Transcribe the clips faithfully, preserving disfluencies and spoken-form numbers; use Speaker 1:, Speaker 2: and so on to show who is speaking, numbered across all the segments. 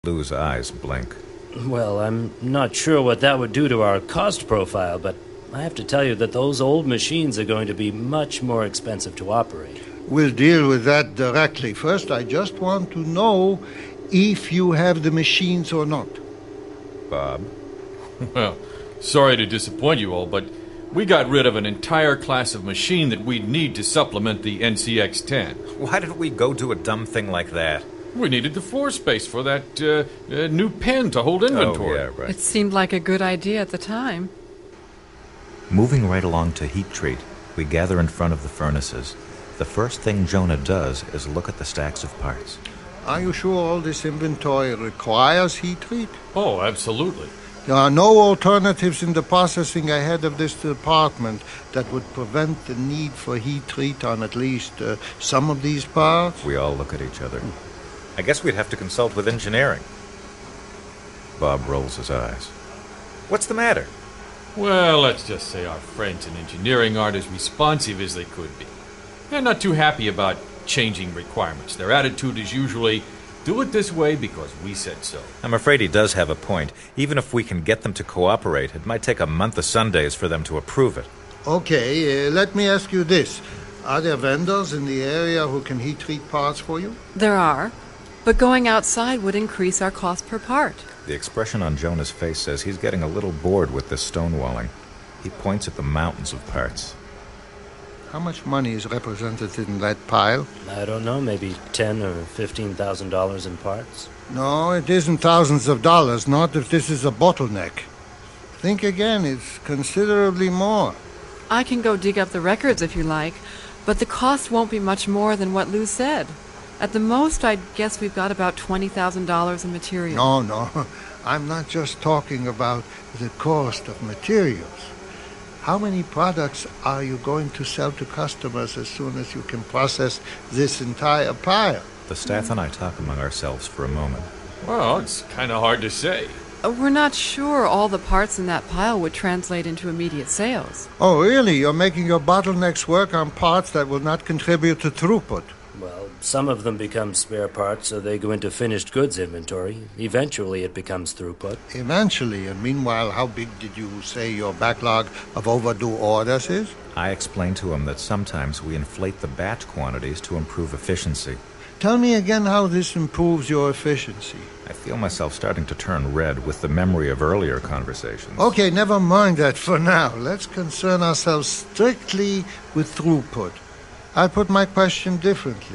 Speaker 1: Lou's eyes blink.
Speaker 2: Well, I'm not sure what that would do to our cost profile, but I have to tell you that those old machines are going to be much more expensive to operate.
Speaker 3: We'll deal with that directly. First, I just want to know if you have the machines or not.
Speaker 1: Bob?
Speaker 4: Well, sorry to disappoint you all, but we got rid of an entire class of machine that we'd need to supplement the N C X ten.
Speaker 1: Why did we go do a dumb thing like that?
Speaker 4: We needed the floor space for that uh, uh, new pen to hold inventory.
Speaker 1: Oh, yeah, right.
Speaker 5: It seemed like a good idea at the time.
Speaker 1: Moving right along to heat treat, we gather in front of the furnaces. The first thing Jonah does is look at the stacks of parts.
Speaker 3: Are you sure all this inventory requires heat treat?
Speaker 4: Oh, absolutely.
Speaker 3: There are no alternatives in the processing ahead of this department that would prevent the need for heat treat on at least uh, some of these parts?
Speaker 1: We all look at each other. I guess we'd have to consult with engineering. Bob rolls his eyes. What's the matter?
Speaker 4: Well, let's just say our friends in engineering aren't as responsive as they could be. They're not too happy about changing requirements. Their attitude is usually, do it this way because we said so.
Speaker 1: I'm afraid he does have a point. Even if we can get them to cooperate, it might take a month of Sundays for them to approve it.
Speaker 3: Okay, uh, let me ask you this. Are there vendors in the area who can heat treat parts for you?
Speaker 5: There are, but going outside would increase our cost per part.
Speaker 1: The expression on Jonah's face says he's getting a little bored with this stonewalling. He points at the mountains of parts.
Speaker 3: How much money is represented in that pile?
Speaker 2: I don't know, maybe ten or fifteen thousand dollars in parts.
Speaker 3: No, it isn't thousands of dollars, not if this is a bottleneck. Think again, it's considerably more.
Speaker 5: I can go dig up the records if you like, but the cost won't be much more than what Lou said. At the most, I'd guess we've got about twenty thousand dollars in material.
Speaker 3: No, no. I'm not just talking about the cost of materials. How many products are you going to sell to customers as soon as you can process this entire pile?
Speaker 1: The staff and I talk among ourselves for a moment.
Speaker 4: Well, it's kind of hard to say.
Speaker 5: Uh, We're not sure all the parts in that pile would translate into immediate sales.
Speaker 3: Oh, really? You're making your bottlenecks work on parts that will not contribute to throughput?
Speaker 2: Well, some of them become spare parts, so they go into finished goods inventory. Eventually, it becomes throughput.
Speaker 3: Eventually. And meanwhile, how big did you say your backlog of overdue orders is?
Speaker 1: I explain to him that sometimes we inflate the batch quantities to improve efficiency.
Speaker 3: Tell me again how this improves your efficiency.
Speaker 1: I feel myself starting to turn red with the memory of earlier conversations.
Speaker 3: Okay, never mind that for now. Let's concern ourselves strictly with throughput. I'll put my question differently.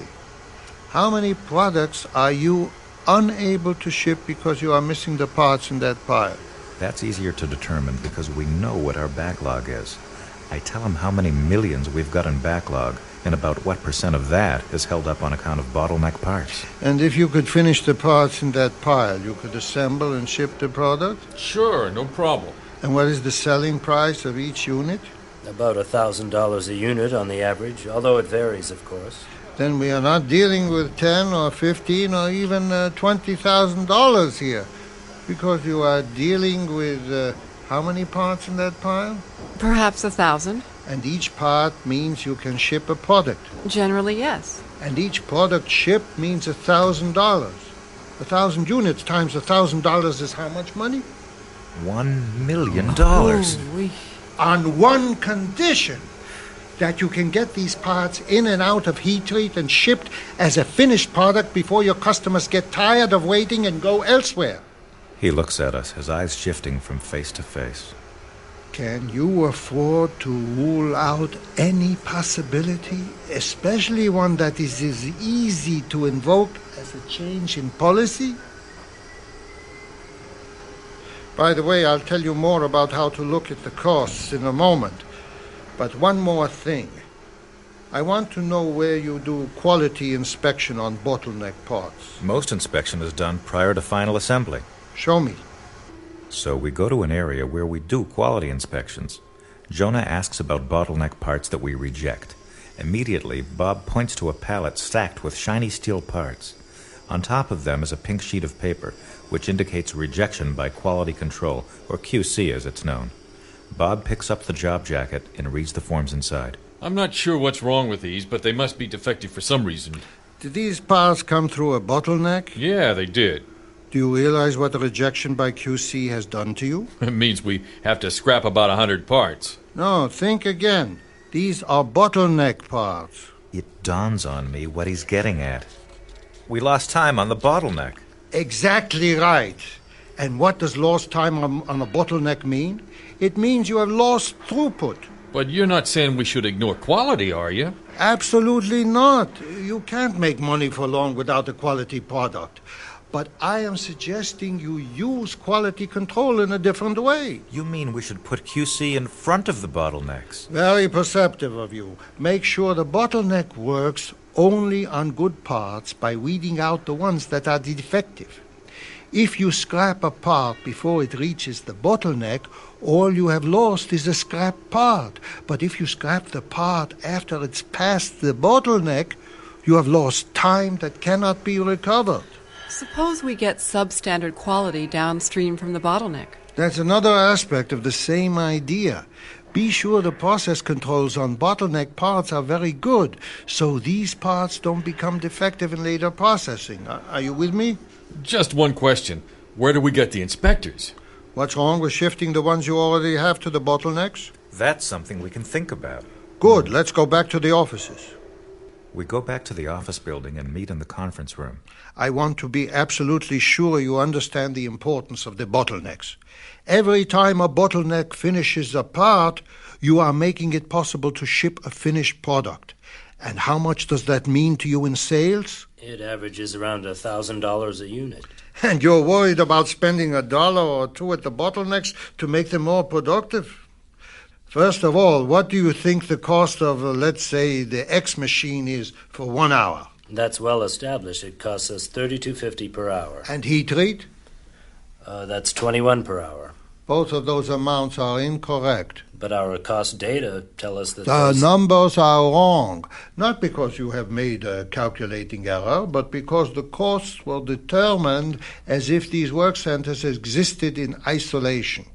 Speaker 3: How many products are you unable to ship because you are missing the parts in that pile?
Speaker 1: That's easier to determine because we know what our backlog is. I tell him how many millions we've got in backlog and about what percent of that is held up on account of bottleneck parts.
Speaker 3: And if you could finish the parts in that pile, you could assemble and ship the product?
Speaker 4: Sure, no problem.
Speaker 3: And what is the selling price of each unit?
Speaker 2: About a thousand dollars a unit on the average, although it varies, of course.
Speaker 3: Then we are not dealing with ten or fifteen or even uh, twenty thousand dollars here, because you are dealing with uh, how many parts in that pile?
Speaker 5: Perhaps a thousand.
Speaker 3: And each part means you can ship a product.
Speaker 5: Generally, yes.
Speaker 3: And each product shipped means a thousand dollars. A thousand units times a thousand dollars is how much money?
Speaker 1: One million dollars.
Speaker 5: Oh, we...
Speaker 3: On one condition, that you can get these parts in and out of heat treat and shipped as a finished product before your customers get tired of waiting and go elsewhere.
Speaker 1: He looks at us, his eyes shifting from face to face.
Speaker 3: Can you afford to rule out any possibility, especially one that is as easy to invoke as a change in policy? By the way, I'll tell you more about how to look at the costs in a moment. But one more thing. I want to know where you do quality inspection on bottleneck parts.
Speaker 1: Most inspection is done prior to final assembly.
Speaker 3: Show me.
Speaker 1: So we go to an area where we do quality inspections. Jonah asks about bottleneck parts that we reject. Immediately, Bob points to a pallet stacked with shiny steel parts. On top of them is a pink sheet of paper, which indicates rejection by quality control, or Q C as it's known. Bob picks up the job jacket and reads the forms inside.
Speaker 4: I'm not sure what's wrong with these, but they must be defective for some reason.
Speaker 3: Did these parts come through a bottleneck?
Speaker 4: Yeah, they did.
Speaker 3: Do you realize what the rejection by Q C has done to you?
Speaker 4: It means we have to scrap about a hundred parts.
Speaker 3: No, think again. These are bottleneck parts.
Speaker 1: It dawns on me what he's getting at. We lost time on the bottleneck.
Speaker 3: Exactly right. And what does lost time on, on a bottleneck mean? It means you have lost throughput.
Speaker 4: But you're not saying we should ignore quality, are you?
Speaker 3: Absolutely not. You can't make money for long without a quality product. But I am suggesting you use quality control in a different way.
Speaker 1: You mean we should put Q C in front of the bottlenecks?
Speaker 3: Very perceptive of you. Make sure the bottleneck works only on good parts by weeding out the ones that are defective. If you scrap a part before it reaches the bottleneck, all you have lost is a scrap part. But if you scrap the part after it's passed the bottleneck, you have lost time that cannot be recovered.
Speaker 5: Suppose we get substandard quality downstream from the bottleneck.
Speaker 3: That's another aspect of the same idea. Be sure the process controls on bottleneck parts are very good, so these parts don't become defective in later processing. Are you with me?
Speaker 4: Just one question. Where do we get the inspectors?
Speaker 3: What's wrong with shifting the ones you already have to the bottlenecks?
Speaker 1: That's something we can think about.
Speaker 3: Good. Let's go back to the offices.
Speaker 1: We go back to the office building and meet in the conference room.
Speaker 3: I want to be absolutely sure you understand the importance of the bottlenecks. Every time a bottleneck finishes a part, you are making it possible to ship a finished product. And how much does that mean to you in sales?
Speaker 2: It averages around a thousand dollars a unit.
Speaker 3: And you're worried about spending a dollar or two at the bottlenecks to make them more productive? First of all, what do you think the cost of, uh, let's say, the X machine is for one hour?
Speaker 2: That's well established. It costs us thirty-two fifty per hour.
Speaker 3: And heat treat?
Speaker 2: Uh, that's twenty-one per hour.
Speaker 3: Both of those amounts are incorrect.
Speaker 2: But our cost data tell us that
Speaker 3: The
Speaker 2: those-
Speaker 3: numbers are wrong. Not because you have made a calculating error, but because the costs were determined as if these work centers existed in isolation.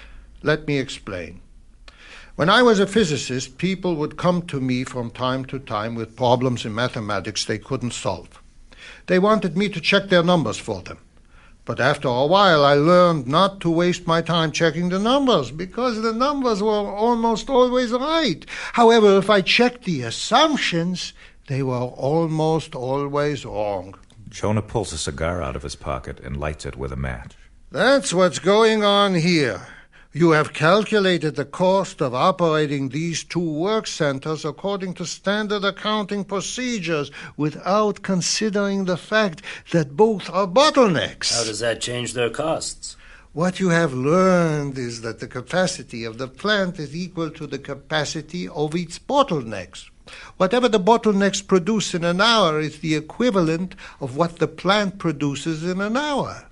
Speaker 3: Let me explain. When I was a physicist, people would come to me from time to time with problems in mathematics they couldn't solve. They wanted me to check their numbers for them. But after a while, I learned not to waste my time checking the numbers, because the numbers were almost always right. However, if I checked the assumptions, they were almost always wrong.
Speaker 1: Jonah pulls a cigar out of his pocket and lights it with a match.
Speaker 3: That's what's going on here. You have calculated the cost of operating these two work centers according to standard accounting procedures without considering the fact that both are bottlenecks.
Speaker 2: How does that change their costs?
Speaker 3: What you have learned is that the capacity of the plant is equal to the capacity of its bottlenecks. Whatever the bottlenecks produce in an hour is the equivalent of what the plant produces in an hour.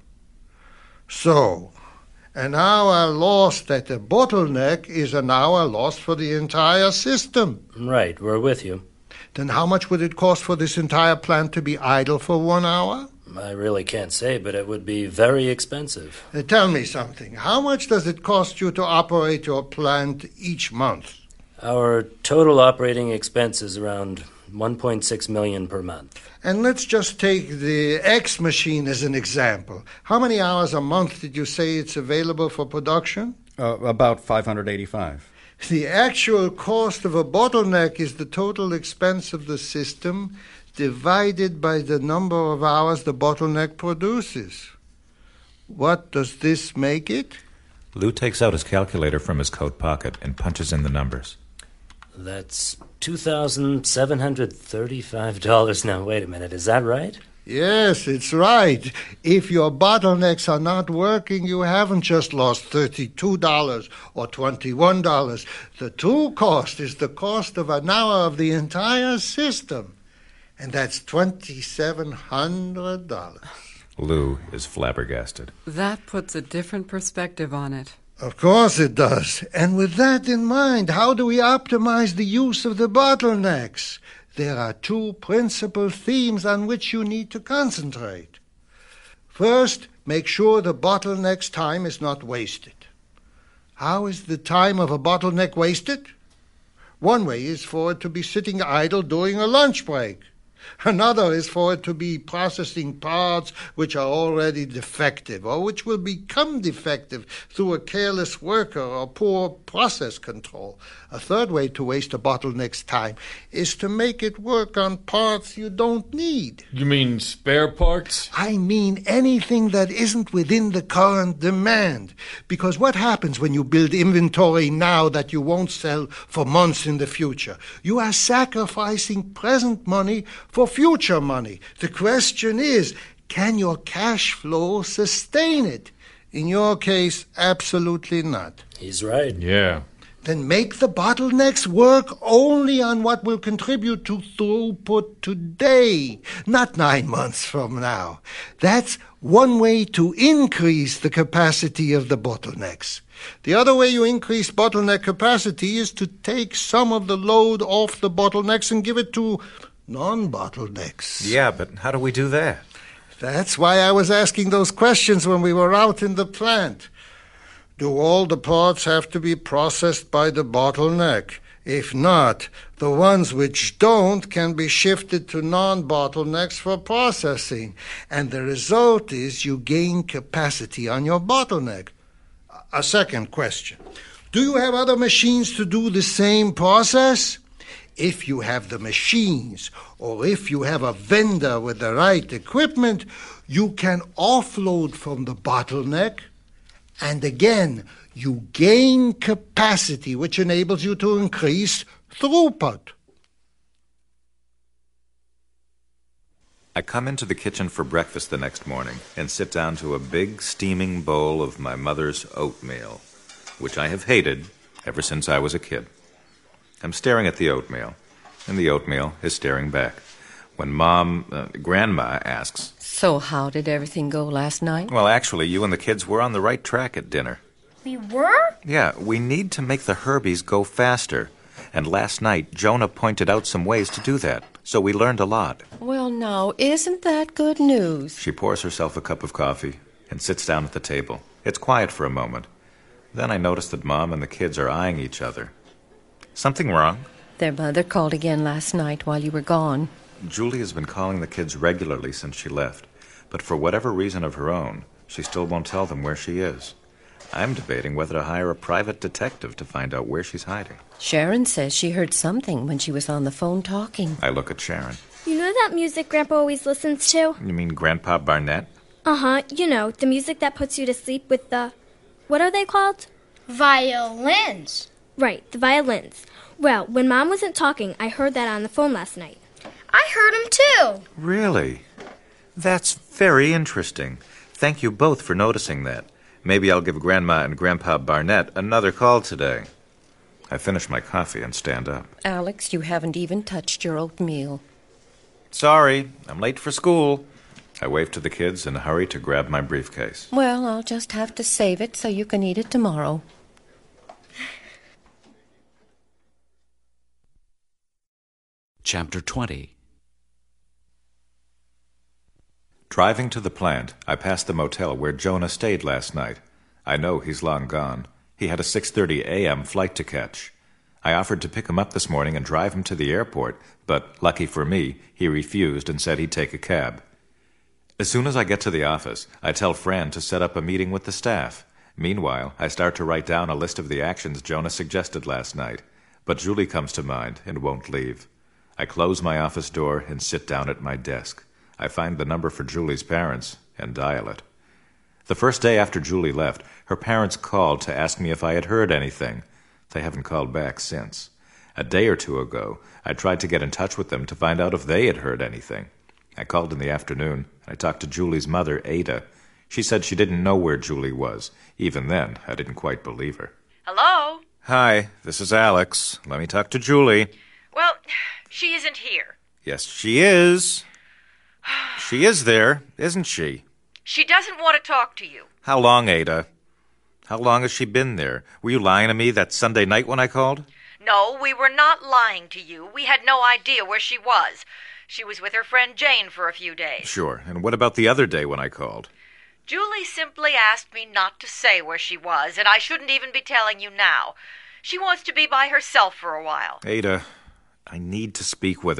Speaker 3: So, an hour lost at a bottleneck is an hour lost for the entire system.
Speaker 2: Right, we're with you.
Speaker 3: Then how much would it cost for this entire plant to be idle for one hour?
Speaker 2: I really can't say, but it would be very expensive.
Speaker 3: Uh, tell me something. How much does it cost you to operate your plant each month?
Speaker 2: Our total operating expense is around one point six million dollars per month.
Speaker 3: And let's just take the X machine as an example. How many hours a month did you say it's available for production?
Speaker 6: Uh, about five hundred eighty-five.
Speaker 3: The actual cost of a bottleneck is the total expense of the system divided by the number of hours the bottleneck produces. What does this make it?
Speaker 1: Lou takes out his calculator from his coat pocket and punches in the numbers.
Speaker 2: That's two thousand seven hundred thirty-five dollars. Now, wait a minute. Is that right?
Speaker 3: Yes, it's right. If your bottlenecks are not working, you haven't just lost thirty-two dollars or twenty-one dollars. The true cost is the cost of an hour of the entire system, and that's twenty-seven hundred dollars.
Speaker 1: Lou is flabbergasted.
Speaker 5: That puts a different perspective on it.
Speaker 3: Of course it does. And with that in mind, how do we optimize the use of the bottlenecks? There are two principal themes on which you need to concentrate. First, make sure the bottleneck's time is not wasted. How is the time of a bottleneck wasted? One way is for it to be sitting idle during a lunch break. Another is for it to be processing parts which are already defective or which will become defective through a careless worker or poor process control. A third way to waste a bottleneck's time is to make it work on parts you don't need.
Speaker 4: You mean spare parts?
Speaker 3: I mean anything that isn't within the current demand. Because what happens when you build inventory now that you won't sell for months in the future? You are sacrificing present money for future money. The question is, can your cash flow sustain it? In your case, absolutely not.
Speaker 2: He's right.
Speaker 4: Yeah.
Speaker 3: Then make the bottlenecks work only on what will contribute to throughput today, not nine months from now. That's one way to increase the capacity of the bottlenecks. The other way you increase bottleneck capacity is to take some of the load off the bottlenecks and give it to non-bottlenecks.
Speaker 1: Yeah, but how do we do that?
Speaker 3: That's why I was asking those questions when we were out in the plant. Do all the parts have to be processed by the bottleneck? If not, the ones which don't can be shifted to non-bottlenecks for processing. And the result is you gain capacity on your bottleneck. A second question. Do you have other machines to do the same process? If you have the machines, or if you have a vendor with the right equipment, you can offload from the bottleneck. And again, you gain capacity, which enables you to increase throughput.
Speaker 1: I come into the kitchen for breakfast the next morning and sit down to a big steaming bowl of my mother's oatmeal, which I have hated ever since I was a kid. I'm staring at the oatmeal, and the oatmeal is staring back. When Mom, uh, Grandma asks,
Speaker 7: "So how did everything go last night?"
Speaker 1: "Well, actually, you and the kids were on the right track at dinner."
Speaker 8: We were?
Speaker 1: Yeah, we need to make the Herbies go faster. And last night, Jonah pointed out some ways to do that, so we learned a lot.
Speaker 7: Well, now, isn't that good news?
Speaker 1: She pours herself a cup of coffee and sits down at the table. It's quiet for a moment. Then I notice that Mom and the kids are eyeing each other. Something wrong?
Speaker 7: Their mother called again last night while you were gone.
Speaker 1: Julie has been calling the kids regularly since she left, but for whatever reason of her own, she still won't tell them where she is. I'm debating whether to hire a private detective to find out where she's hiding.
Speaker 7: Sharon says she heard something when she was on the phone talking.
Speaker 1: I look at Sharon.
Speaker 8: You know that music Grandpa always listens to?
Speaker 1: You mean Grandpa Barnett?
Speaker 8: Uh-huh. You know, the music that puts you to sleep with the... What are they called?
Speaker 9: Violins.
Speaker 8: Right, the violins. Well, when Mom wasn't talking, I heard that on the phone last night.
Speaker 9: I heard him too.
Speaker 1: Really? That's very interesting. Thank you both for noticing that. Maybe I'll give Grandma and Grandpa Barnett another call today. I finish my coffee and stand up.
Speaker 7: Alex, you haven't even touched your oatmeal.
Speaker 1: Sorry, I'm late for school. I wave to the kids and hurry to grab my briefcase.
Speaker 7: Well, I'll just have to save it so you can eat it tomorrow.
Speaker 10: Chapter twenty.
Speaker 1: Driving to the plant, I pass the motel where Jonah stayed last night. I know he's long gone. He had a six thirty a.m. flight to catch. I offered to pick him up this morning and drive him to the airport, but, lucky for me, he refused and said he'd take a cab. As soon as I get to the office, I tell Fran to set up a meeting with the staff. Meanwhile, I start to write down a list of the actions Jonah suggested last night, but Julie comes to mind and won't leave. I close my office door and sit down at my desk. I find the number for Julie's parents and dial it. The first day after Julie left, her parents called to ask me if I had heard anything. They haven't called back since. A day or two ago, I tried to get in touch with them to find out if they had heard anything. I called in the afternoon, and I talked to Julie's mother, Ada. She said she didn't know where Julie was. Even then, I didn't quite believe her.
Speaker 11: Hello?
Speaker 1: Hi, this is Alex. Let me talk to Julie.
Speaker 11: Well, she isn't here.
Speaker 1: Yes, she is. She is there, isn't she?
Speaker 11: She doesn't want to talk to you.
Speaker 1: How long, Ada? How long has she been there? Were you lying to me that Sunday night when I called?
Speaker 11: No, we were not lying to you. We had no idea where she was. She was with her friend Jane for a few days.
Speaker 1: Sure. And what about the other day when I called?
Speaker 11: Julie simply asked me not to say where she was, and I shouldn't even be telling you now. She wants to be by herself for a while.
Speaker 1: Ada, I need to speak with her.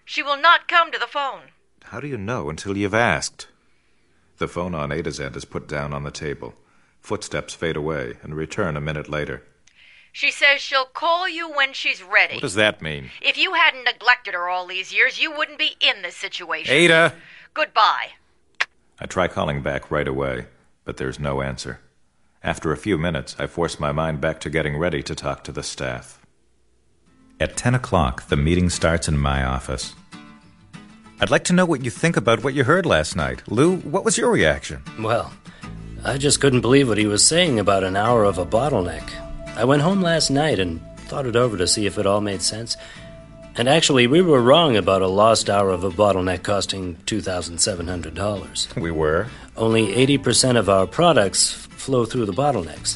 Speaker 11: She will not come to the phone.
Speaker 1: How do you know until you've asked? The phone on Ada's end is put down on the table. Footsteps fade away and return a minute later.
Speaker 11: She says she'll call you when she's ready.
Speaker 1: What does that mean?
Speaker 11: If you hadn't neglected her all these years, you wouldn't be in this situation.
Speaker 1: Ada!
Speaker 11: Goodbye.
Speaker 1: I try calling back right away, but there's no answer. After a few minutes, I force my mind back to getting ready to talk to the staff. At ten o'clock, the meeting starts in my office. I'd like to know what you think about what you heard last night. Lou, what was your reaction?
Speaker 2: Well, I just couldn't believe what he was saying about an hour of a bottleneck. I went home last night and thought it over to see if it all made sense. And actually, we were wrong about a lost hour of a bottleneck costing two thousand seven hundred dollars.
Speaker 1: We were?
Speaker 2: Only eighty percent of our products flow through the bottlenecks.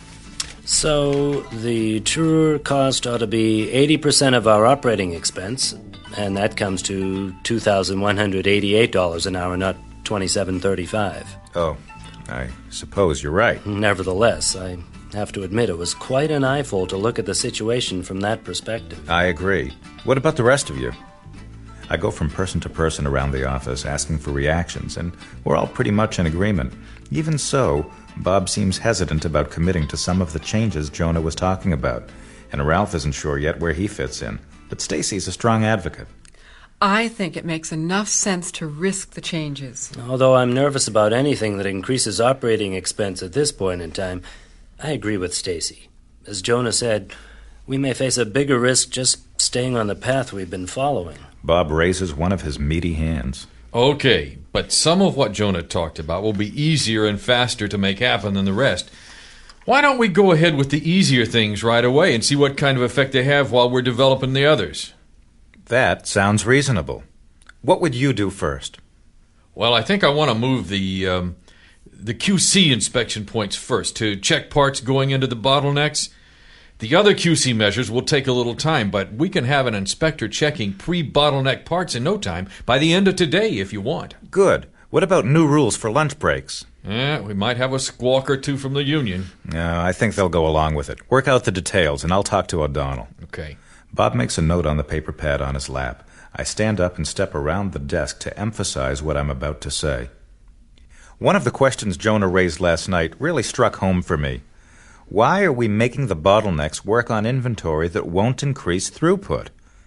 Speaker 2: So the truer cost ought to be eighty percent of our operating expense, and that comes to two thousand one hundred eighty-eight dollars an hour, not twenty-seven thirty-five.
Speaker 1: Oh, I suppose you're right.
Speaker 2: Nevertheless, I have to admit it was quite an eyeful to look at the situation from that perspective.
Speaker 1: I agree. What about the rest of you? I go from person to person around the office asking for reactions, and we're all pretty much in agreement. Even so, Bob seems hesitant about committing to some of the changes Jonah was talking about, and Ralph isn't sure yet where he fits in. But Stacy's a strong advocate.
Speaker 5: I think it makes enough sense to risk the changes.
Speaker 2: Although I'm nervous about anything that increases operating expense at this point in time, I agree with Stacy. As Jonah said, we may face a bigger risk just staying on the path we've been following.
Speaker 1: Bob raises one of his meaty hands.
Speaker 4: Okay, but some of what Jonah talked about will be easier and faster to make happen than the rest. Why don't we go ahead with the easier things right away and see what kind of effect they have while we're developing the others?
Speaker 1: That sounds reasonable. What would you do first?
Speaker 4: Well, I think I want to move the um, the Q C inspection points first to check parts going into the bottlenecks. The other Q C measures will take a little time, but we can have an inspector checking pre-bottleneck parts in no time by the end of today if you want.
Speaker 1: Good. What about new rules for lunch breaks?
Speaker 4: Yeah, we might have a squawk or two from the union.
Speaker 1: No, I think they'll go along with it. Work out the details, and I'll talk to O'Donnell.
Speaker 4: Okay.
Speaker 1: Bob makes a note on the paper pad on his lap. I stand up and step around the desk to emphasize what I'm about to say. One of the questions Jonah raised last night really struck home for me. Why are we making the bottlenecks work on inventory that won't increase throughput?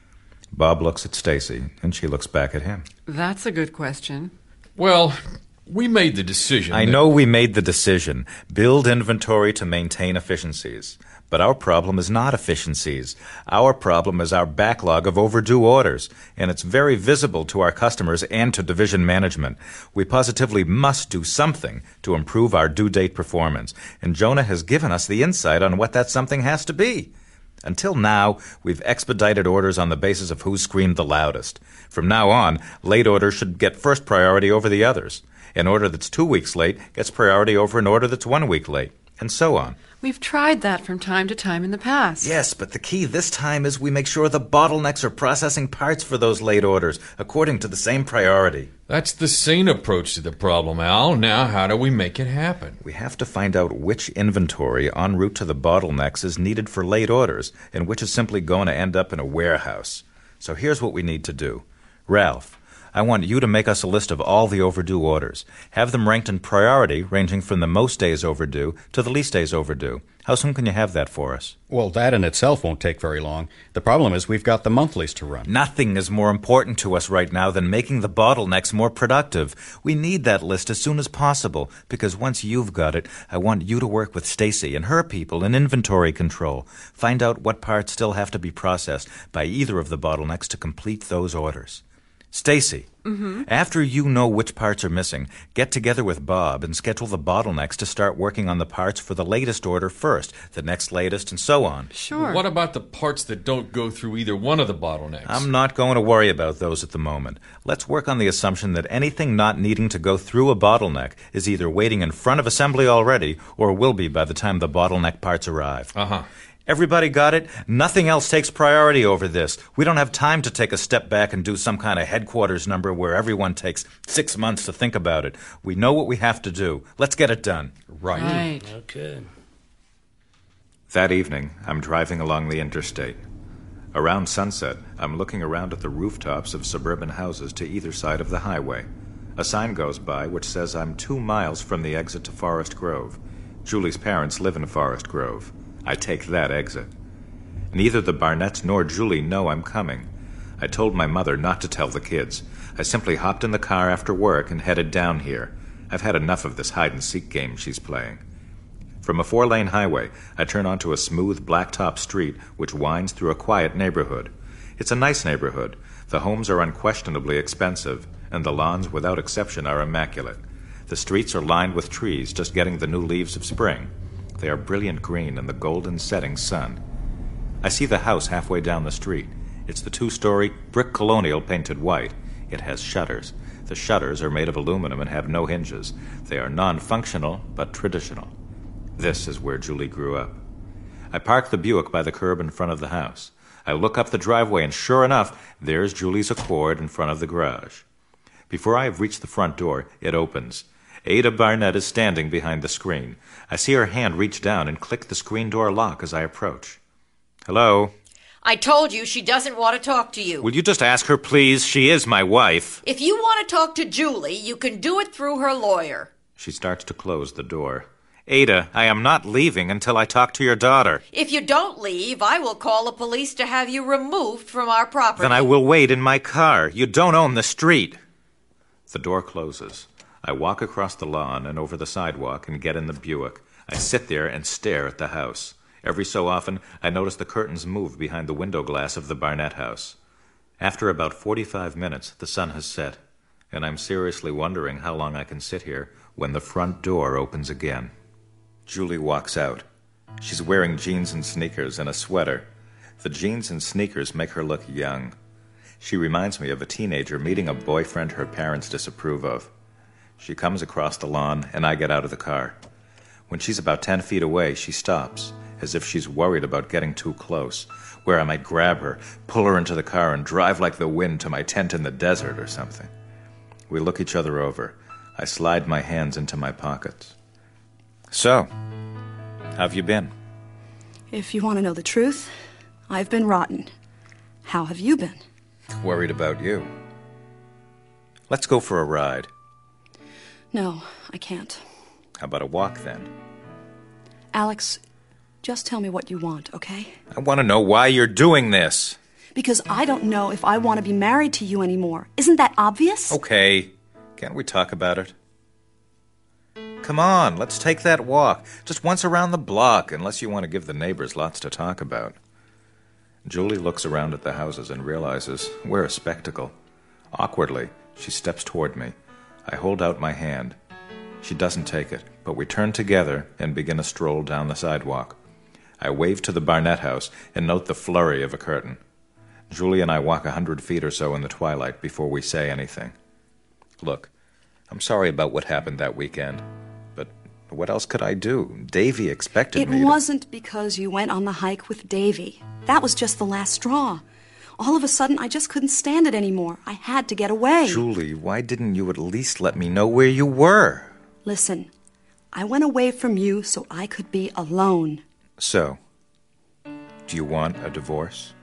Speaker 1: Bob looks at Stacy, and she looks back at him.
Speaker 5: That's a good question.
Speaker 4: Well, we made the decision.
Speaker 1: I
Speaker 4: that...
Speaker 1: know we made the decision. Build inventory to maintain efficiencies. But our problem is not efficiencies. Our problem is our backlog of overdue orders, and it's very visible to our customers and to division management. We positively must do something to improve our due date performance, and Jonah has given us the insight on what that something has to be. Until now, we've expedited orders on the basis of who screamed the loudest. From now on, late orders should get first priority over the others. An order that's two weeks late gets priority over an order that's one week late, and so on.
Speaker 5: We've tried that from time to time in the past.
Speaker 1: Yes, but the key this time is we make sure the bottlenecks are processing parts for those late orders according to the same priority.
Speaker 4: That's the sane approach to the problem, Al. Now, how do we make it happen?
Speaker 1: We have to find out which inventory en route to the bottlenecks is needed for late orders and which is simply going to end up in a warehouse. So here's what we need to do. Ralph, I want you to make us a list of all the overdue orders. Have them ranked in priority, ranging from the most days overdue to the least days overdue. How soon can you have that for us?
Speaker 6: Well, that in itself won't take very long. The problem is we've got the monthlies to run.
Speaker 1: Nothing is more important to us right now than making the bottlenecks more productive. We need that list as soon as possible, because once you've got it, I want you to work with Stacy and her people in inventory control. Find out what parts still have to be processed by either of the bottlenecks to complete those orders. Stacy,
Speaker 5: mm-hmm.
Speaker 1: After you know which parts are missing, get together with Bob and schedule the bottlenecks to start working on the parts for the latest order first, the next latest, and so on.
Speaker 5: Sure.
Speaker 4: What about the parts that don't go through either one of the bottlenecks?
Speaker 1: I'm not going to worry about those at the moment. Let's work on the assumption that anything not needing to go through a bottleneck is either waiting in front of assembly already or will be by the time the bottleneck parts arrive.
Speaker 4: Uh-huh.
Speaker 1: Everybody got it? Nothing else takes priority over this. We don't have time to take a step back and do some kind of headquarters number where everyone takes six months to think about it. We know what we have to do. Let's get it done.
Speaker 4: Right.
Speaker 5: Right.
Speaker 2: Okay.
Speaker 1: That evening, I'm driving along the interstate. Around sunset, I'm looking around at the rooftops of suburban houses to either side of the highway. A sign goes by which says I'm two miles from the exit to Forest Grove. Julie's parents live in Forest Grove. I take that exit. Neither the Barnetts nor Julie know I'm coming. I told my mother not to tell the kids. I simply hopped in the car after work and headed down here. I've had enough of this hide-and-seek game she's playing. From a four-lane highway, I turn onto a smooth blacktop street which winds through a quiet neighborhood. It's a nice neighborhood. The homes are unquestionably expensive, and the lawns, without exception, are immaculate. The streets are lined with trees just getting the new leaves of spring. They are brilliant green in the golden setting sun. I see the house halfway down the street. It's the two-story brick colonial painted white. It has shutters. The shutters are made of aluminum and have no hinges. They are non-functional, but traditional. This is where Julie grew up. I park the Buick by the curb in front of the house. I look up the driveway, and sure enough, there's Julie's Accord in front of the garage. Before I have reached the front door, it opens. Ada Barnett is standing behind the screen. I see her hand reach down and click the screen door lock as I approach. Hello?
Speaker 11: I told you she doesn't want to talk to you.
Speaker 1: Will you just ask her, please? She is my wife.
Speaker 11: If you want to talk to Julie, you can do it through her lawyer.
Speaker 1: She starts to close the door. Ada, I am not leaving until I talk to your daughter.
Speaker 11: If you don't leave, I will call the police to have you removed from our property.
Speaker 1: Then I will wait in my car. You don't own the street. The door closes. I walk across the lawn and over the sidewalk and get in the Buick. I sit there and stare at the house. Every so often, I notice the curtains move behind the window glass of the Barnett house. After about forty-five minutes, the sun has set, and I'm seriously wondering how long I can sit here when the front door opens again. Julie walks out. She's wearing jeans and sneakers and a sweater. The jeans and sneakers make her look young. She reminds me of a teenager meeting a boyfriend her parents disapprove of. She comes across the lawn, and I get out of the car. When she's about ten feet away, she stops, as if she's worried about getting too close, where I might grab her, pull her into the car, and drive like the wind to my tent in the desert or something. We look each other over. I slide my hands into my pockets. So, how've you been?
Speaker 12: If you want to know the truth, I've been rotten. How have you been?
Speaker 1: Worried about you. Let's go for a ride.
Speaker 12: No, I can't.
Speaker 1: How about a walk, then?
Speaker 12: Alex, just tell me what you want, okay?
Speaker 1: I want to know why you're doing this.
Speaker 12: Because I don't know if I want to be married to you anymore. Isn't that obvious?
Speaker 1: Okay. Can't we talk about it? Come on, let's take that walk. Just once around the block, unless you want to give the neighbors lots to talk about. Julie looks around at the houses and realizes we're a spectacle. Awkwardly, she steps toward me. I hold out my hand. She doesn't take it, but we turn together and begin a stroll down the sidewalk. I wave to the Barnett house and note the flurry of a curtain. Julie and I walk a hundred feet or so in the twilight before we say anything. Look, I'm sorry about what happened that weekend, but what else could I do? Davy expected
Speaker 12: it
Speaker 1: me
Speaker 12: It
Speaker 1: to...
Speaker 12: wasn't because you went on the hike with Davy. That was just the last straw. All of a sudden, I just couldn't stand it anymore. I had to get away.
Speaker 1: Julie, why didn't you at least let me know where you were?
Speaker 12: Listen, I went away from you so I could be alone.
Speaker 1: So, do you want a divorce?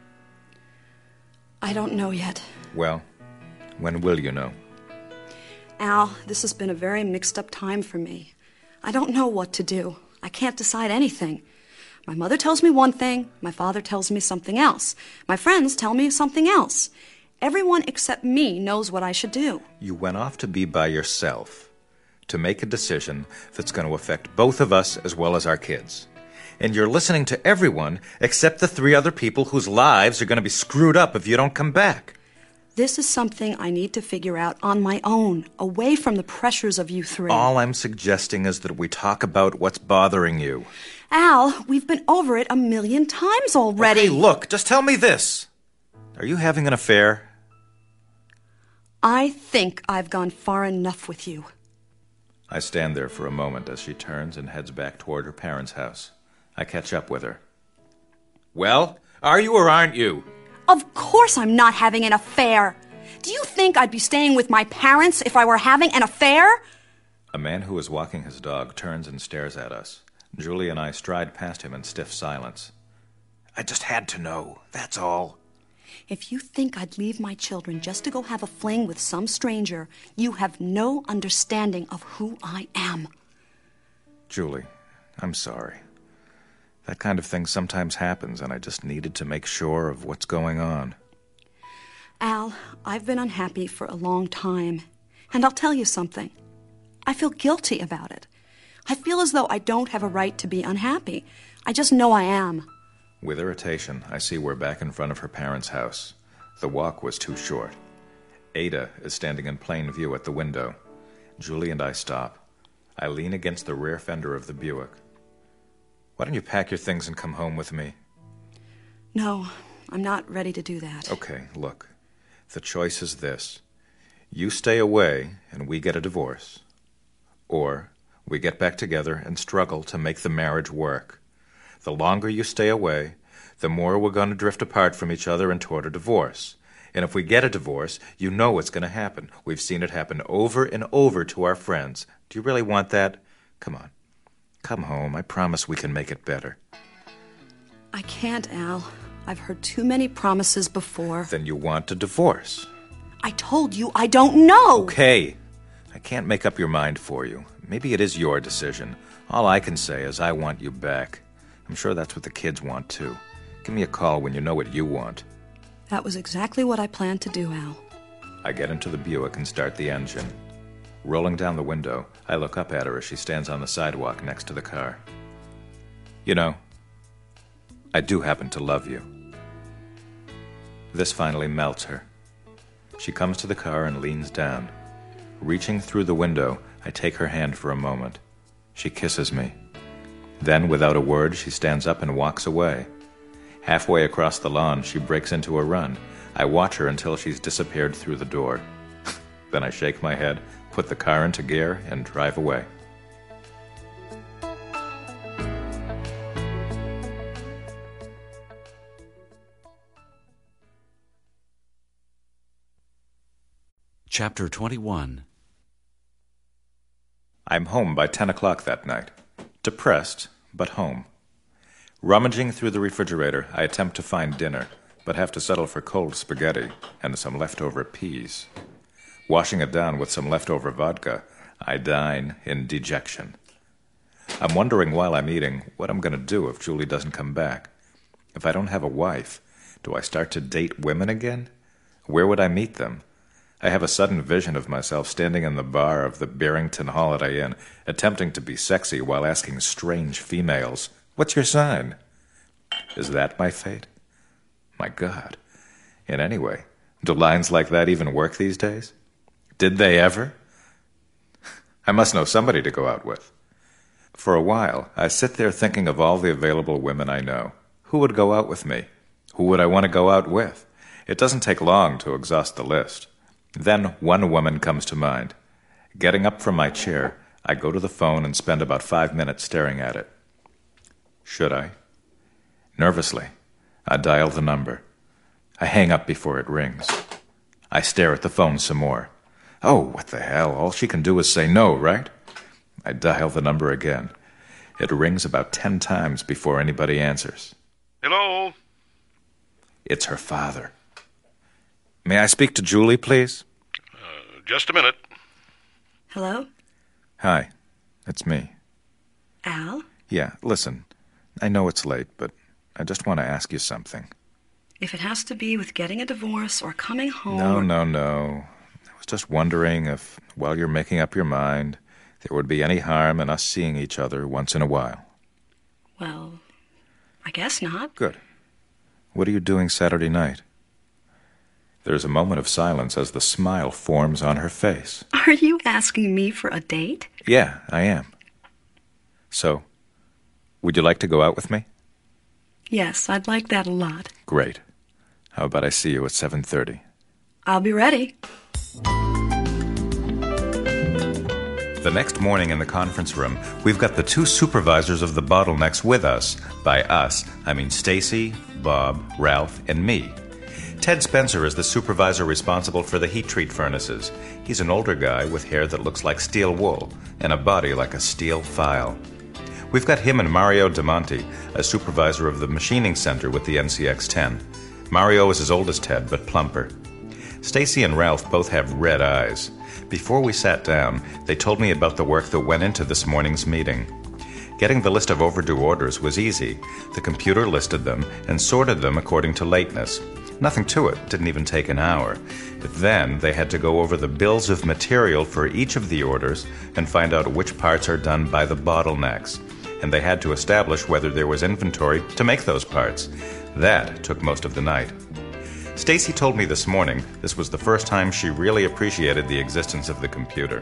Speaker 12: I don't know yet.
Speaker 1: Well, when will you know?
Speaker 12: Al, this has been a very mixed-up time for me. I don't know what to do. I can't decide anything. My mother tells me one thing, my father tells me something else. My friends tell me something else. Everyone except me knows what I should do.
Speaker 1: You went off to be by yourself, to make a decision that's going to affect both of us as well as our kids. And you're listening to everyone except the three other people whose lives are going to be screwed up if you don't come back.
Speaker 12: This is something I need to figure out on my own, away from the pressures of you three.
Speaker 1: All I'm suggesting is that we talk about what's bothering you.
Speaker 12: Al, we've been over it a million times already.
Speaker 1: Okay, look, just tell me this. Are you having an affair?
Speaker 12: I think I've gone far enough with you.
Speaker 1: I stand there for a moment as she turns and heads back toward her parents' house. I catch up with her. Well, are you or aren't you?
Speaker 12: Of course I'm not having an affair. Do you think I'd be staying with my parents if I were having an affair?
Speaker 1: A man who is walking his dog turns and stares at us. Julie and I stride past him in stiff silence. I just had to know, that's all.
Speaker 12: If you think I'd leave my children just to go have a fling with some stranger, you have no understanding of who I am.
Speaker 1: Julie, I'm sorry. That kind of thing sometimes happens, and I just needed to make sure of what's going on.
Speaker 12: Al, I've been unhappy for a long time, and I'll tell you something. I feel guilty about it. I feel as though I don't have a right to be unhappy. I just know I am.
Speaker 1: With irritation, I see we're back in front of her parents' house. The walk was too short. Ada is standing in plain view at the window. Julie and I stop. I lean against the rear fender of the Buick. Why don't you pack your things and come home with me?
Speaker 12: No, I'm not ready to do that.
Speaker 1: Okay, look. The choice is this. You stay away and we get a divorce. Or we get back together and struggle to make the marriage work. The longer you stay away, the more we're going to drift apart from each other and toward a divorce. And if we get a divorce, you know what's going to happen. We've seen it happen over and over to our friends. Do you really want that? Come on. Come home. I promise we can make it better.
Speaker 12: I can't, Al. I've heard too many promises before.
Speaker 1: Then you want a divorce.
Speaker 12: I told you I don't know.
Speaker 1: Okay. I can't make up your mind for you. Maybe it is your decision. All I can say is I want you back. I'm sure that's what the kids want, too. Give me a call when you know what you want.
Speaker 12: That was exactly what I planned to do, Al.
Speaker 1: I get into the Buick and start the engine. Rolling down the window, I look up at her as she stands on the sidewalk next to the car. You know, I do happen to love you. This finally melts her. She comes to the car and leans down. Reaching through the window, I take her hand for a moment. She kisses me. Then, without a word, she stands up and walks away. Halfway across the lawn, she breaks into a run. I watch her until she's disappeared through the door. Then I shake my head, put the car into gear, and drive away.
Speaker 10: Chapter twenty-one.
Speaker 1: I'm home by ten o'clock that night. Depressed, but home. Rummaging through the refrigerator, I attempt to find dinner, but have to settle for cold spaghetti and some leftover peas. Washing it down with some leftover vodka, I dine in dejection. I'm wondering while I'm eating what I'm going to do if Julie doesn't come back. If I don't have a wife, do I start to date women again? Where would I meet them? I have a sudden vision of myself standing in the bar of the Barrington Holiday Inn, attempting to be sexy while asking strange females, "What's your sign?" Is that my fate? My God. And anyway, do lines like that even work these days? Did they ever? I must know somebody to go out with. For a while, I sit there thinking of all the available women I know. Who would go out with me? Who would I want to go out with? It doesn't take long to exhaust the list. Then one woman comes to mind. Getting up from my chair, I go to the phone and spend about five minutes staring at it. Should I? Nervously, I dial the number. I hang up before it rings. I stare at the phone some more. Oh, what the hell? All she can do is say no, right? I dial the number again. It rings about ten times before anybody answers.
Speaker 13: Hello?
Speaker 1: It's her father. May I speak to Julie, please?
Speaker 13: Uh, just a minute.
Speaker 12: Hello?
Speaker 1: Hi, it's me.
Speaker 12: Al?
Speaker 1: Yeah, listen, I know it's late, but I just want to ask you something.
Speaker 12: If it has to be with getting a divorce or coming home...
Speaker 1: No, no, no. I was just wondering if, while you're making up your mind, there would be any harm in us seeing each other once in a while.
Speaker 12: Well, I guess not.
Speaker 1: Good. What are you doing Saturday night? There's a moment of silence as the smile forms on her face.
Speaker 12: Are you asking me for a date?
Speaker 1: Yeah, I am. So, would you like to go out with me?
Speaker 12: Yes, I'd like that a lot.
Speaker 1: Great. How about I see you at seven thirty?
Speaker 12: I'll be ready.
Speaker 1: The next morning in the conference room, we've got the two supervisors of the bottlenecks with us. By us, I mean Stacy, Bob, Ralph, and me. Ted Spencer is the supervisor responsible for the heat treat furnaces. He's an older guy with hair that looks like steel wool and a body like a steel file. We've got him and Mario DeMonte, a supervisor of the machining center with the N C X ten. Mario is as old as Ted, but plumper. Stacy and Ralph both have red eyes. Before we sat down, they told me about the work that went into this morning's meeting. Getting the list of overdue orders was easy. The computer listed them and sorted them according to lateness. Nothing to it, didn't even take an hour. But then they had to go over the bills of material for each of the orders and find out which parts are done by the bottlenecks. And they had to establish whether there was inventory to make those parts. That took most of the night. Stacy told me this morning this was the first time she really appreciated the existence of the computer.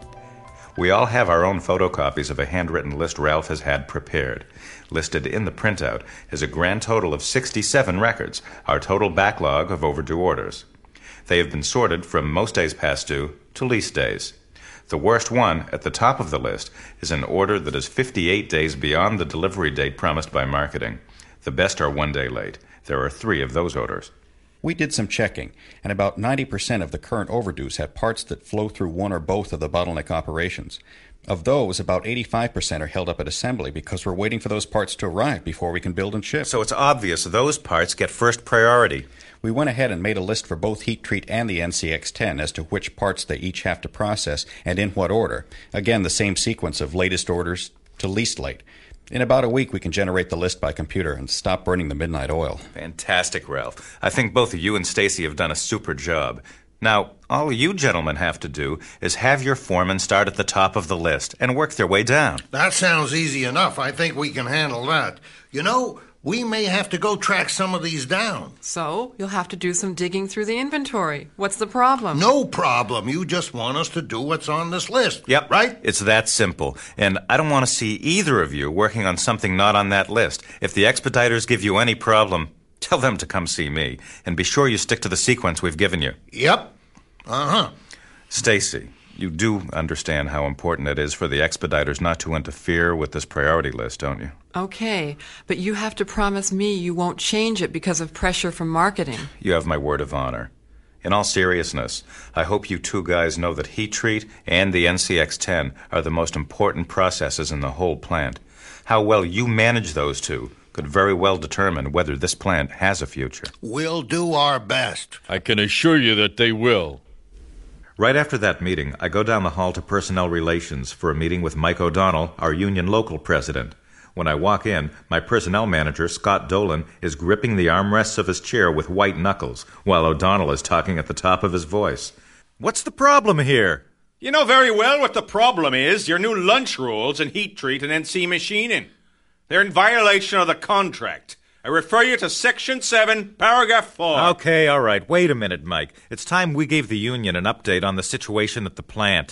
Speaker 1: We all have our own photocopies of a handwritten list Ralph has had prepared. Listed in the printout is a grand total of sixty-seven records, our total backlog of overdue orders. They have been sorted from most days past due to least days. The worst one at the top of the list is an order that is fifty-eight days beyond the delivery date promised by marketing. The best are one day late. There are three of those orders.
Speaker 6: We did some checking, and about ninety percent of the current overdues have parts that flow through one or both of the bottleneck operations. Of those, about eighty-five percent are held up at assembly because we're waiting for those parts to arrive before we can build and ship.
Speaker 1: So it's obvious those parts get first priority.
Speaker 6: We went ahead and made a list for both Heat Treat and the N C X ten as to which parts they each have to process and in what order. Again, the same sequence of latest orders to least late. In about a week, we can generate the list by computer and stop burning the midnight oil.
Speaker 1: Fantastic, Ralph. I think both of you and Stacy have done a super job. Now, all you gentlemen have to do is have your foreman start at the top of the list and work their way down.
Speaker 3: That sounds easy enough. I think we can handle that. You know, we may have to go track some of these down.
Speaker 5: So, you'll have to do some digging through the inventory. What's the problem?
Speaker 3: No problem. You just want us to do what's on this list.
Speaker 1: Yep.
Speaker 3: Right?
Speaker 1: It's that simple. And I don't want to see either of you working on something not on that list. If the expediters give you any problem, tell them to come see me. And be sure you stick to the sequence we've given you.
Speaker 3: Yep. Uh-huh.
Speaker 1: Stacy, you do understand how important it is for the expediters not to interfere with this priority list, don't you?
Speaker 5: Okay, but you have to promise me you won't change it because of pressure from marketing.
Speaker 1: You have my word of honor. In all seriousness, I hope you two guys know that Heat Treat and the N C X ten are the most important processes in the whole plant. How well you manage those two could very well determine whether this plant has a future.
Speaker 3: We'll do our best.
Speaker 4: I can assure you that they will.
Speaker 1: Right after that meeting, I go down the hall to Personnel Relations for a meeting with Mike O'Donnell, our union local president. When I walk in, my personnel manager, Scott Dolan, is gripping the armrests of his chair with white knuckles, while O'Donnell is talking at the top of his voice. What's the problem here?
Speaker 14: You know very well what the problem is. Your new lunch rules in Heat Treat and N C Machining. They're in violation of the contract. I refer you to Section seven, Paragraph four.
Speaker 1: Okay, all right. Wait a minute, Mike. It's time we gave the union an update on the situation at the plant.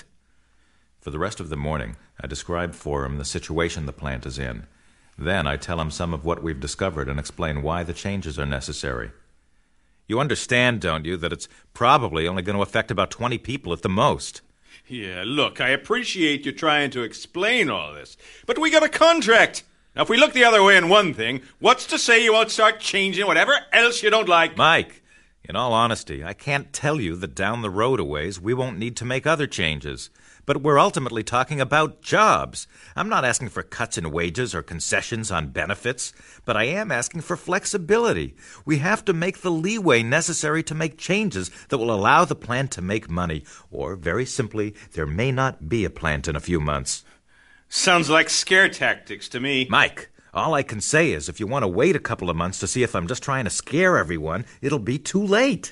Speaker 1: For the rest of the morning, I describe for him the situation the plant is in. Then I tell him some of what we've discovered and explain why the changes are necessary. You understand, don't you, that it's probably only going to affect about twenty people at the most.
Speaker 14: Yeah, look, I appreciate you trying to explain all this, but we got a contract. Now, if we look the other way in one thing, what's to say you won't start changing whatever else you don't like?
Speaker 1: Mike, in all honesty, I can't tell you that down the road a ways we won't need to make other changes. But we're ultimately talking about jobs. I'm not asking for cuts in wages or concessions on benefits, but I am asking for flexibility. We have to make the leeway necessary to make changes that will allow the plant to make money. Or, very simply, there may not be a plant in a few months.
Speaker 14: Sounds like scare tactics to me.
Speaker 1: Mike, all I can say is if you want to wait a couple of months to see if I'm just trying to scare everyone, it'll be too late.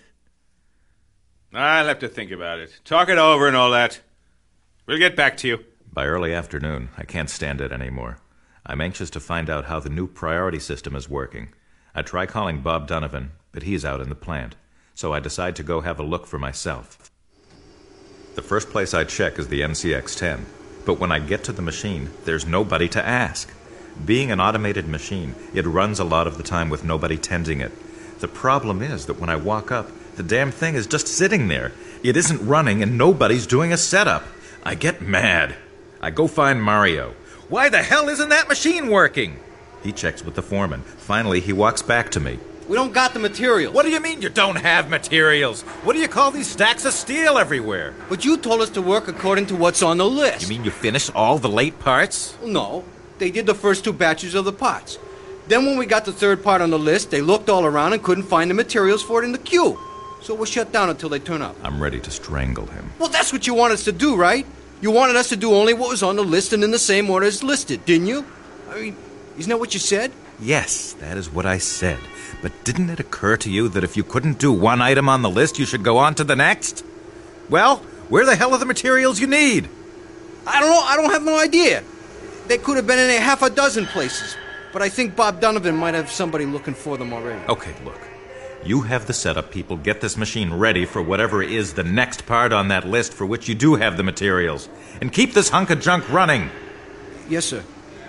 Speaker 14: I'll have to think about it. Talk it over and all that. We'll get back to you.
Speaker 1: By early afternoon, I can't stand it anymore. I'm anxious to find out how the new priority system is working. I try calling Bob Donovan, but he's out in the plant, so I decide to go have a look for myself. The first place I check is the N C X ten. But when I get to the machine, there's nobody to ask. Being an automated machine, it runs a lot of the time with nobody tending it. The problem is that when I walk up, the damn thing is just sitting there. It isn't running and nobody's doing a setup. I get mad. I go find Mario. Why the hell isn't that machine working? He checks with the foreman. Finally, he walks back to me.
Speaker 15: We don't got the materials.
Speaker 1: What do you mean you don't have materials? What do you call these stacks of steel everywhere?
Speaker 15: But you told us to work according to what's on the list.
Speaker 1: You mean you finished all the late parts?
Speaker 15: No. they did the first two batches of the parts. Then when we got the third part on the list, they looked all around and couldn't find the materials for it in the queue. So we're shut down until they turn up.
Speaker 1: I'm ready to strangle him.
Speaker 15: Well, that's what you wanted us to do, right? You wanted us to do only what was on the list and in the same order as listed, didn't you? I mean, isn't that what you said?
Speaker 1: Yes, that is what I said. But didn't it occur to you that if you couldn't do one item on the list, you should go on to the next? Well, where the hell are the materials you need?
Speaker 15: I don't know. I don't have no idea. They could have been in a half a dozen places. But I think Bob Donovan might have somebody looking for them already.
Speaker 1: Okay, look. You have the setup people get this machine ready for whatever is the next part on that list for which you do have the materials. And keep this hunk of junk running.
Speaker 15: Yes, sir.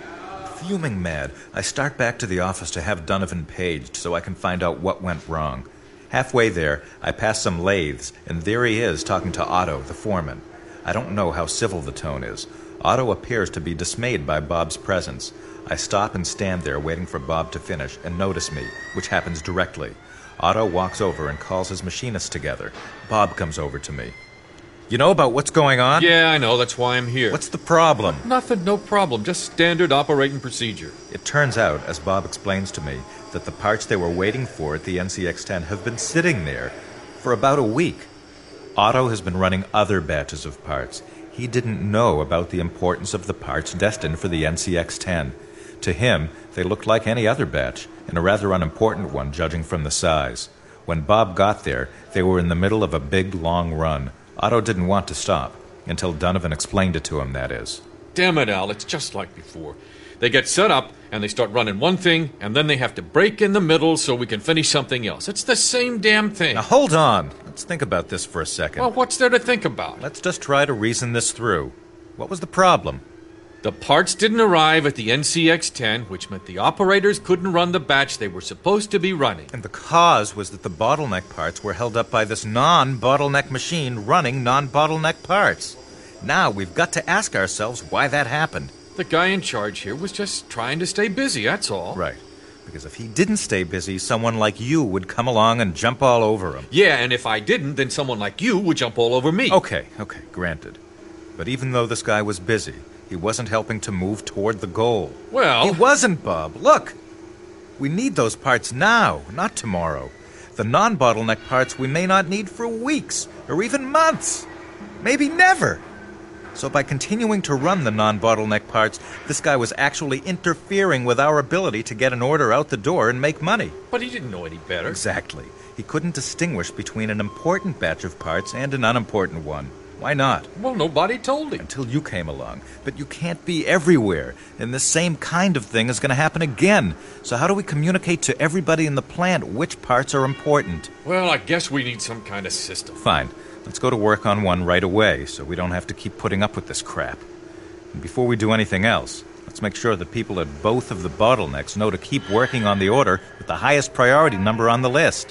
Speaker 1: Fuming mad, I start back to the office to have Donovan paged so I can find out what went wrong. Halfway there, I pass some lathes, and there he is talking to Otto, the foreman. I don't know how civil the tone is. Otto appears to be dismayed by Bob's presence. I stop and stand there waiting for Bob to finish and notice me, which happens directly. Otto walks over and calls his machinists together. Bob comes over to me. You know about what's going on?
Speaker 4: Yeah, I know. That's why I'm here.
Speaker 1: What's the problem?
Speaker 4: Nothing, no problem. Just standard operating procedure.
Speaker 1: It turns out, as Bob explains to me, that the parts they were waiting for at the N C X ten have been sitting there for about a week. Otto has been running other batches of parts. He didn't know about the importance of the parts destined for the N C X ten. To him, they looked like any other batch, and a rather unimportant one, judging from the size. When Bob got there, they were in the middle of a big, long run. Otto didn't want to stop, until Donovan explained it to him, that is.
Speaker 4: Damn it, Al, it's just like before. They get set up, and they start running one thing, and then they have to break in the middle so we can finish something else. It's the same damn thing.
Speaker 1: Now, hold on. Let's think about this for a second.
Speaker 4: Well, what's there to think about?
Speaker 1: Let's just try to reason this through. What was the problem?
Speaker 4: The parts didn't arrive at the N C X ten, which meant the operators couldn't run the batch they were supposed to be running.
Speaker 1: And the cause was that the bottleneck parts were held up by this non-bottleneck machine running non-bottleneck parts. Now we've got to ask ourselves why that happened.
Speaker 4: The guy in charge here was just trying to stay busy, that's all.
Speaker 1: Right. Because if he didn't stay busy, someone like you would come along and jump all over him.
Speaker 4: Yeah, and if I didn't, then someone like you would jump all over me.
Speaker 1: Okay, okay, granted. But even though this guy was busy, he wasn't helping to move toward the goal.
Speaker 4: Well...
Speaker 1: He wasn't, Bob. Look! We need those parts now, not tomorrow. The non-bottleneck parts we may not need for weeks, or even months. Maybe never. So by continuing to run the non-bottleneck parts, this guy was actually interfering with our ability to get an order out the door and make money.
Speaker 4: But he didn't know any better.
Speaker 1: Exactly. He couldn't distinguish between an important batch of parts and an unimportant one. Why not?
Speaker 4: Well, nobody told him.
Speaker 1: Until you came along. But you can't be everywhere, and the same kind of thing is going to happen again. So how do we communicate to everybody in the plant which parts are important?
Speaker 4: Well, I guess we need some kind of system.
Speaker 1: Fine. Let's go to work on one right away, so we don't have to keep putting up with this crap. And before we do anything else, let's make sure that people at both of the bottlenecks know to keep working on the order with the highest priority number on the list.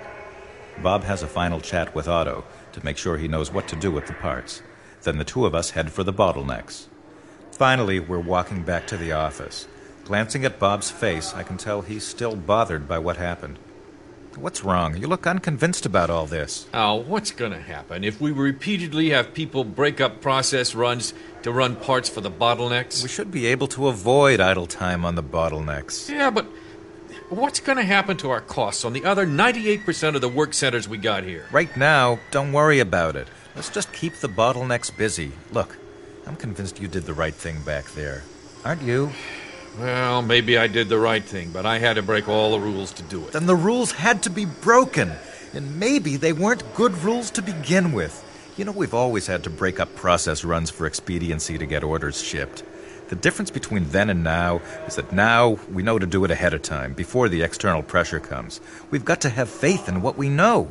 Speaker 1: Bob has a final chat with Otto to make sure he knows what to do with the parts. Then the two of us head for the bottlenecks. Finally, we're walking back to the office. Glancing at Bob's face, I can tell he's still bothered by what happened. What's wrong? You look unconvinced about all this.
Speaker 4: Al, what's going to happen if we repeatedly have people break up process runs to run parts for the bottlenecks?
Speaker 1: We should be able to avoid idle time on the bottlenecks.
Speaker 4: Yeah, but what's going to happen to our costs on the other ninety-eight percent of the work centers we got here?
Speaker 1: Right now, don't worry about it. Let's just keep the bottlenecks busy. Look, I'm convinced you did the right thing back there. Aren't you?
Speaker 4: Well, maybe I did the right thing, but I had to break all the rules to do it.
Speaker 1: Then the rules had to be broken. And maybe they weren't good rules to begin with. You know, we've always had to break up process runs for expediency to get orders shipped. The difference between then and now is that now we know to do it ahead of time, before the external pressure comes. We've got to have faith in what we know.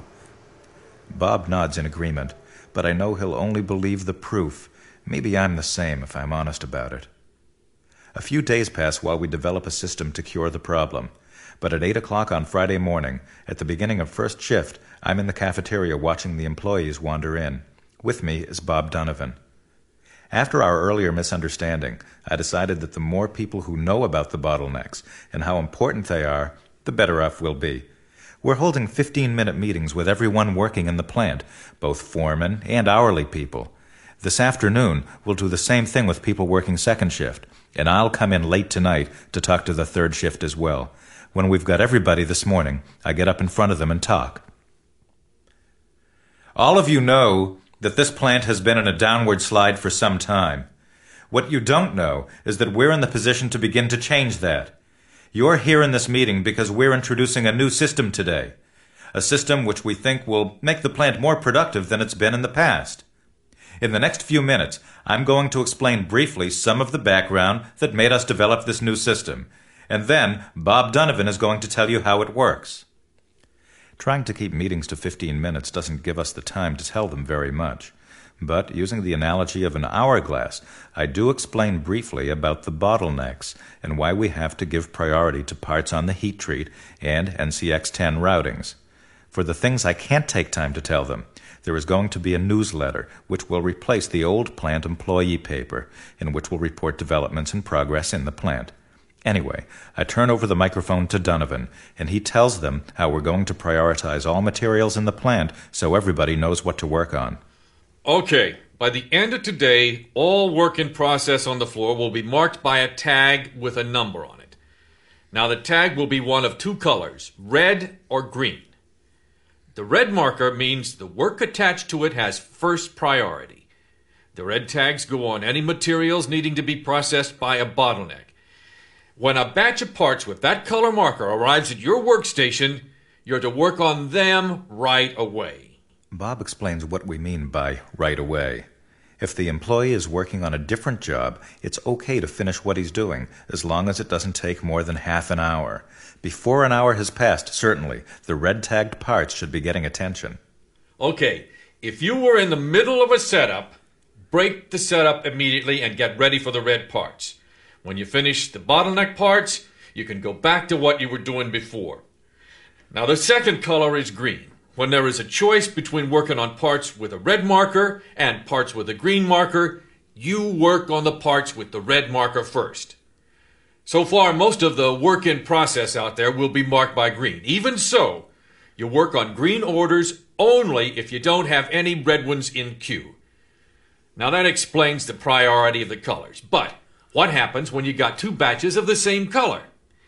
Speaker 1: Bob nods in agreement, but I know he'll only believe the proof. Maybe I'm the same if I'm honest about it. A few days pass while we develop a system to cure the problem. But at eight o'clock on Friday morning, at the beginning of first shift, I'm in the cafeteria watching the employees wander in. With me is Bob Donovan. After our earlier misunderstanding, I decided that the more people who know about the bottlenecks and how important they are, the better off we'll be. We're holding fifteen-minute meetings with everyone working in the plant, both foremen and hourly people. This afternoon, we'll do the same thing with people working second shift, and I'll come in late tonight to talk to the third shift as well. When we've got everybody this morning, I get up in front of them and talk. All of you know that this plant has been in a downward slide for some time. What you don't know is that we're in the position to begin to change that. You're here in this meeting because we're introducing a new system today, a system which we think will make the plant more productive than it's been in the past. In the next few minutes, I'm going to explain briefly some of the background that made us develop this new system, and then Bob Donovan is going to tell you how it works. Trying to keep meetings to fifteen minutes doesn't give us the time to tell them very much, but using the analogy of an hourglass, I do explain briefly about the bottlenecks and why we have to give priority to parts on the heat treat and N C X ten routings. For the things I can't take time to tell them, there is going to be a newsletter which will replace the old plant employee paper, in which will report developments and progress in the plant. Anyway, I turn over the microphone to Donovan, and he tells them how we're going to prioritize all materials in the plant so everybody knows what to work on.
Speaker 4: Okay, by the end of today, all work in process on the floor will be marked by a tag with a number on it. Now, the tag will be one of two colors, red or green. The red marker means the work attached to it has first priority. The red tags go on any materials needing to be processed by a bottleneck. When a batch of parts with that color marker arrives at your workstation, you're to work on them right away.
Speaker 1: Bob explains what we mean by right away. If the employee is working on a different job, it's okay to finish what he's doing, as long as it doesn't take more than half an hour. Before an hour has passed, certainly, the red-tagged parts should be getting attention.
Speaker 4: Okay, if you were in the middle of a setup, break the setup immediately and get ready for the red parts. When you finish the bottleneck parts, you can go back to what you were doing before. Now, the second color is green. When there is a choice between working on parts with a red marker and parts with a green marker, you work on the parts with the red marker first. So far, most of the work in process out there will be marked by green. Even so, you work on green orders only if you don't have any red ones in queue. Now, that explains the priority of the colors. But what happens when you got two batches of the same color?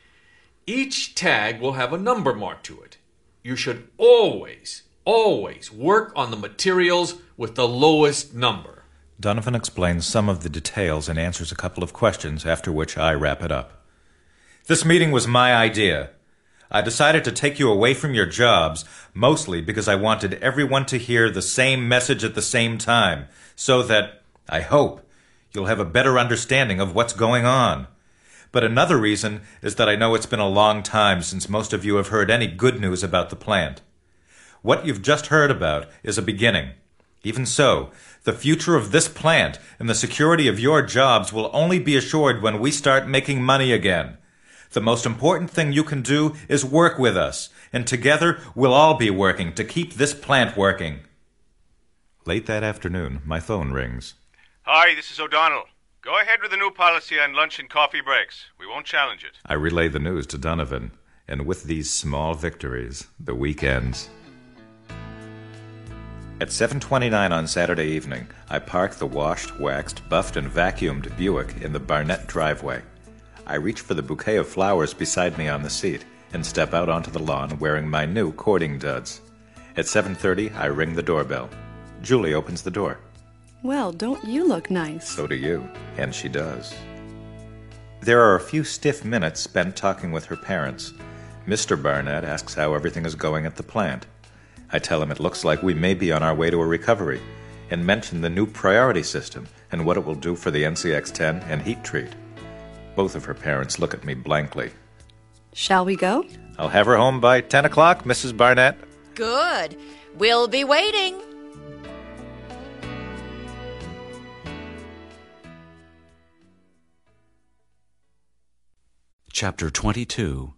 Speaker 4: Each tag will have a number marked to it. You should always, always work on the materials with the lowest number.
Speaker 1: Donovan explains some of the details and answers a couple of questions, after which I wrap it up. This meeting was my idea. I decided to take you away from your jobs, mostly because I wanted everyone to hear the same message at the same time, so that, I hope, you'll have a better understanding of what's going on. But another reason is that I know it's been a long time since most of you have heard any good news about the plant. What you've just heard about is a beginning. Even so, the future of this plant and the security of your jobs will only be assured when we start making money again. The most important thing you can do is work with us, and together we'll all be working to keep this plant working. Late that afternoon, my phone rings.
Speaker 13: Hi, this is O'Donnell. Go ahead with the new policy on lunch and coffee breaks. We won't challenge it.
Speaker 1: I relay the news to Donovan, and with these small victories, the week ends. At seven twenty-nine on Saturday evening, I park the washed, waxed, buffed, and vacuumed Buick in the Barnett driveway. I reach for the bouquet of flowers beside me on the seat and step out onto the lawn wearing my new courting duds. At seven thirty, I ring the doorbell. Julie opens the door.
Speaker 12: Well, don't you look nice?
Speaker 1: So do you, and she does. There are a few stiff minutes spent talking with her parents. Mister Barnett asks how everything is going at the plant. I tell him it looks like we may be on our way to a recovery, and mention the new priority system and what it will do for the N C X ten and heat treat. Both of her parents look at me blankly.
Speaker 12: Shall we go?
Speaker 1: I'll have her home by ten o'clock, Missus Barnett.
Speaker 11: Good. We'll be waiting.
Speaker 10: Chapter twenty-two.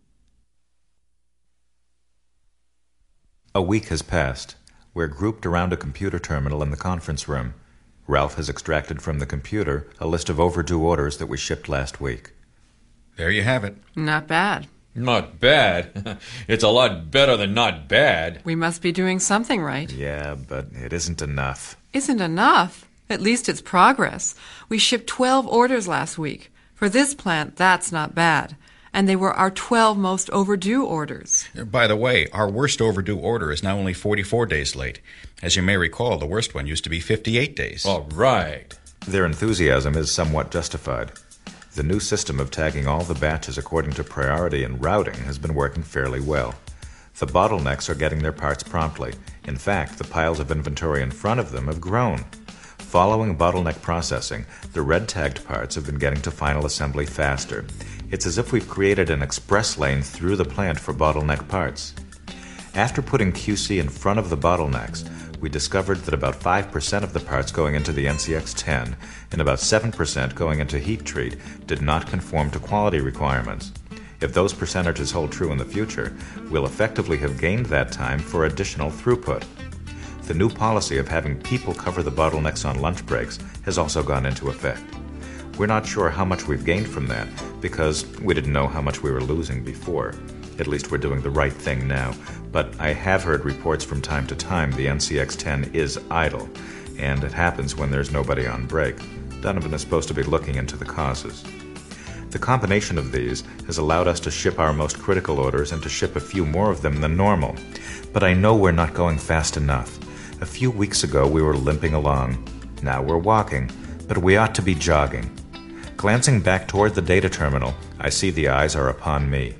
Speaker 1: A week has passed. We're grouped around a computer terminal in the conference room. Ralph has extracted from the computer a list of overdue orders that we shipped last week.
Speaker 6: There you have it.
Speaker 5: Not bad.
Speaker 4: Not bad? It's a lot better than not bad.
Speaker 5: We must be doing something right.
Speaker 1: Yeah, but it isn't enough.
Speaker 5: Isn't enough? At least it's progress. We shipped twelve orders last week. For this plant, that's not bad. And they were our twelve most overdue orders.
Speaker 6: By the way, our worst overdue order is now only forty-four days late. As you may recall, the worst one used to be fifty-eight days.
Speaker 4: All right.
Speaker 1: Their enthusiasm is somewhat justified. The new system of tagging all the batches according to priority and routing has been working fairly well. The bottlenecks are getting their parts promptly. In fact, the piles of inventory in front of them have grown. Following bottleneck processing, the red-tagged parts have been getting to final assembly faster. It's as if we've created an express lane through the plant for bottleneck parts. After putting Q C in front of the bottlenecks, we discovered that about five percent of the parts going into the N C X ten and about seven percent going into heat treat did not conform to quality requirements. If those percentages hold true in the future, we'll effectively have gained that time for additional throughput. The new policy of having people cover the bottlenecks on lunch breaks has also gone into effect. We're not sure how much we've gained from that because we didn't know how much we were losing before. At least we're doing the right thing now, but I have heard reports from time to time the N C X ten is idle, and it happens when there's nobody on break. Donovan is supposed to be looking into the causes. The combination of these has allowed us to ship our most critical orders and to ship a few more of them than normal. But I know we're not going fast enough. A few weeks ago we were limping along. Now we're walking, but we ought to be jogging. Glancing back toward the data terminal, I see the eyes are upon me.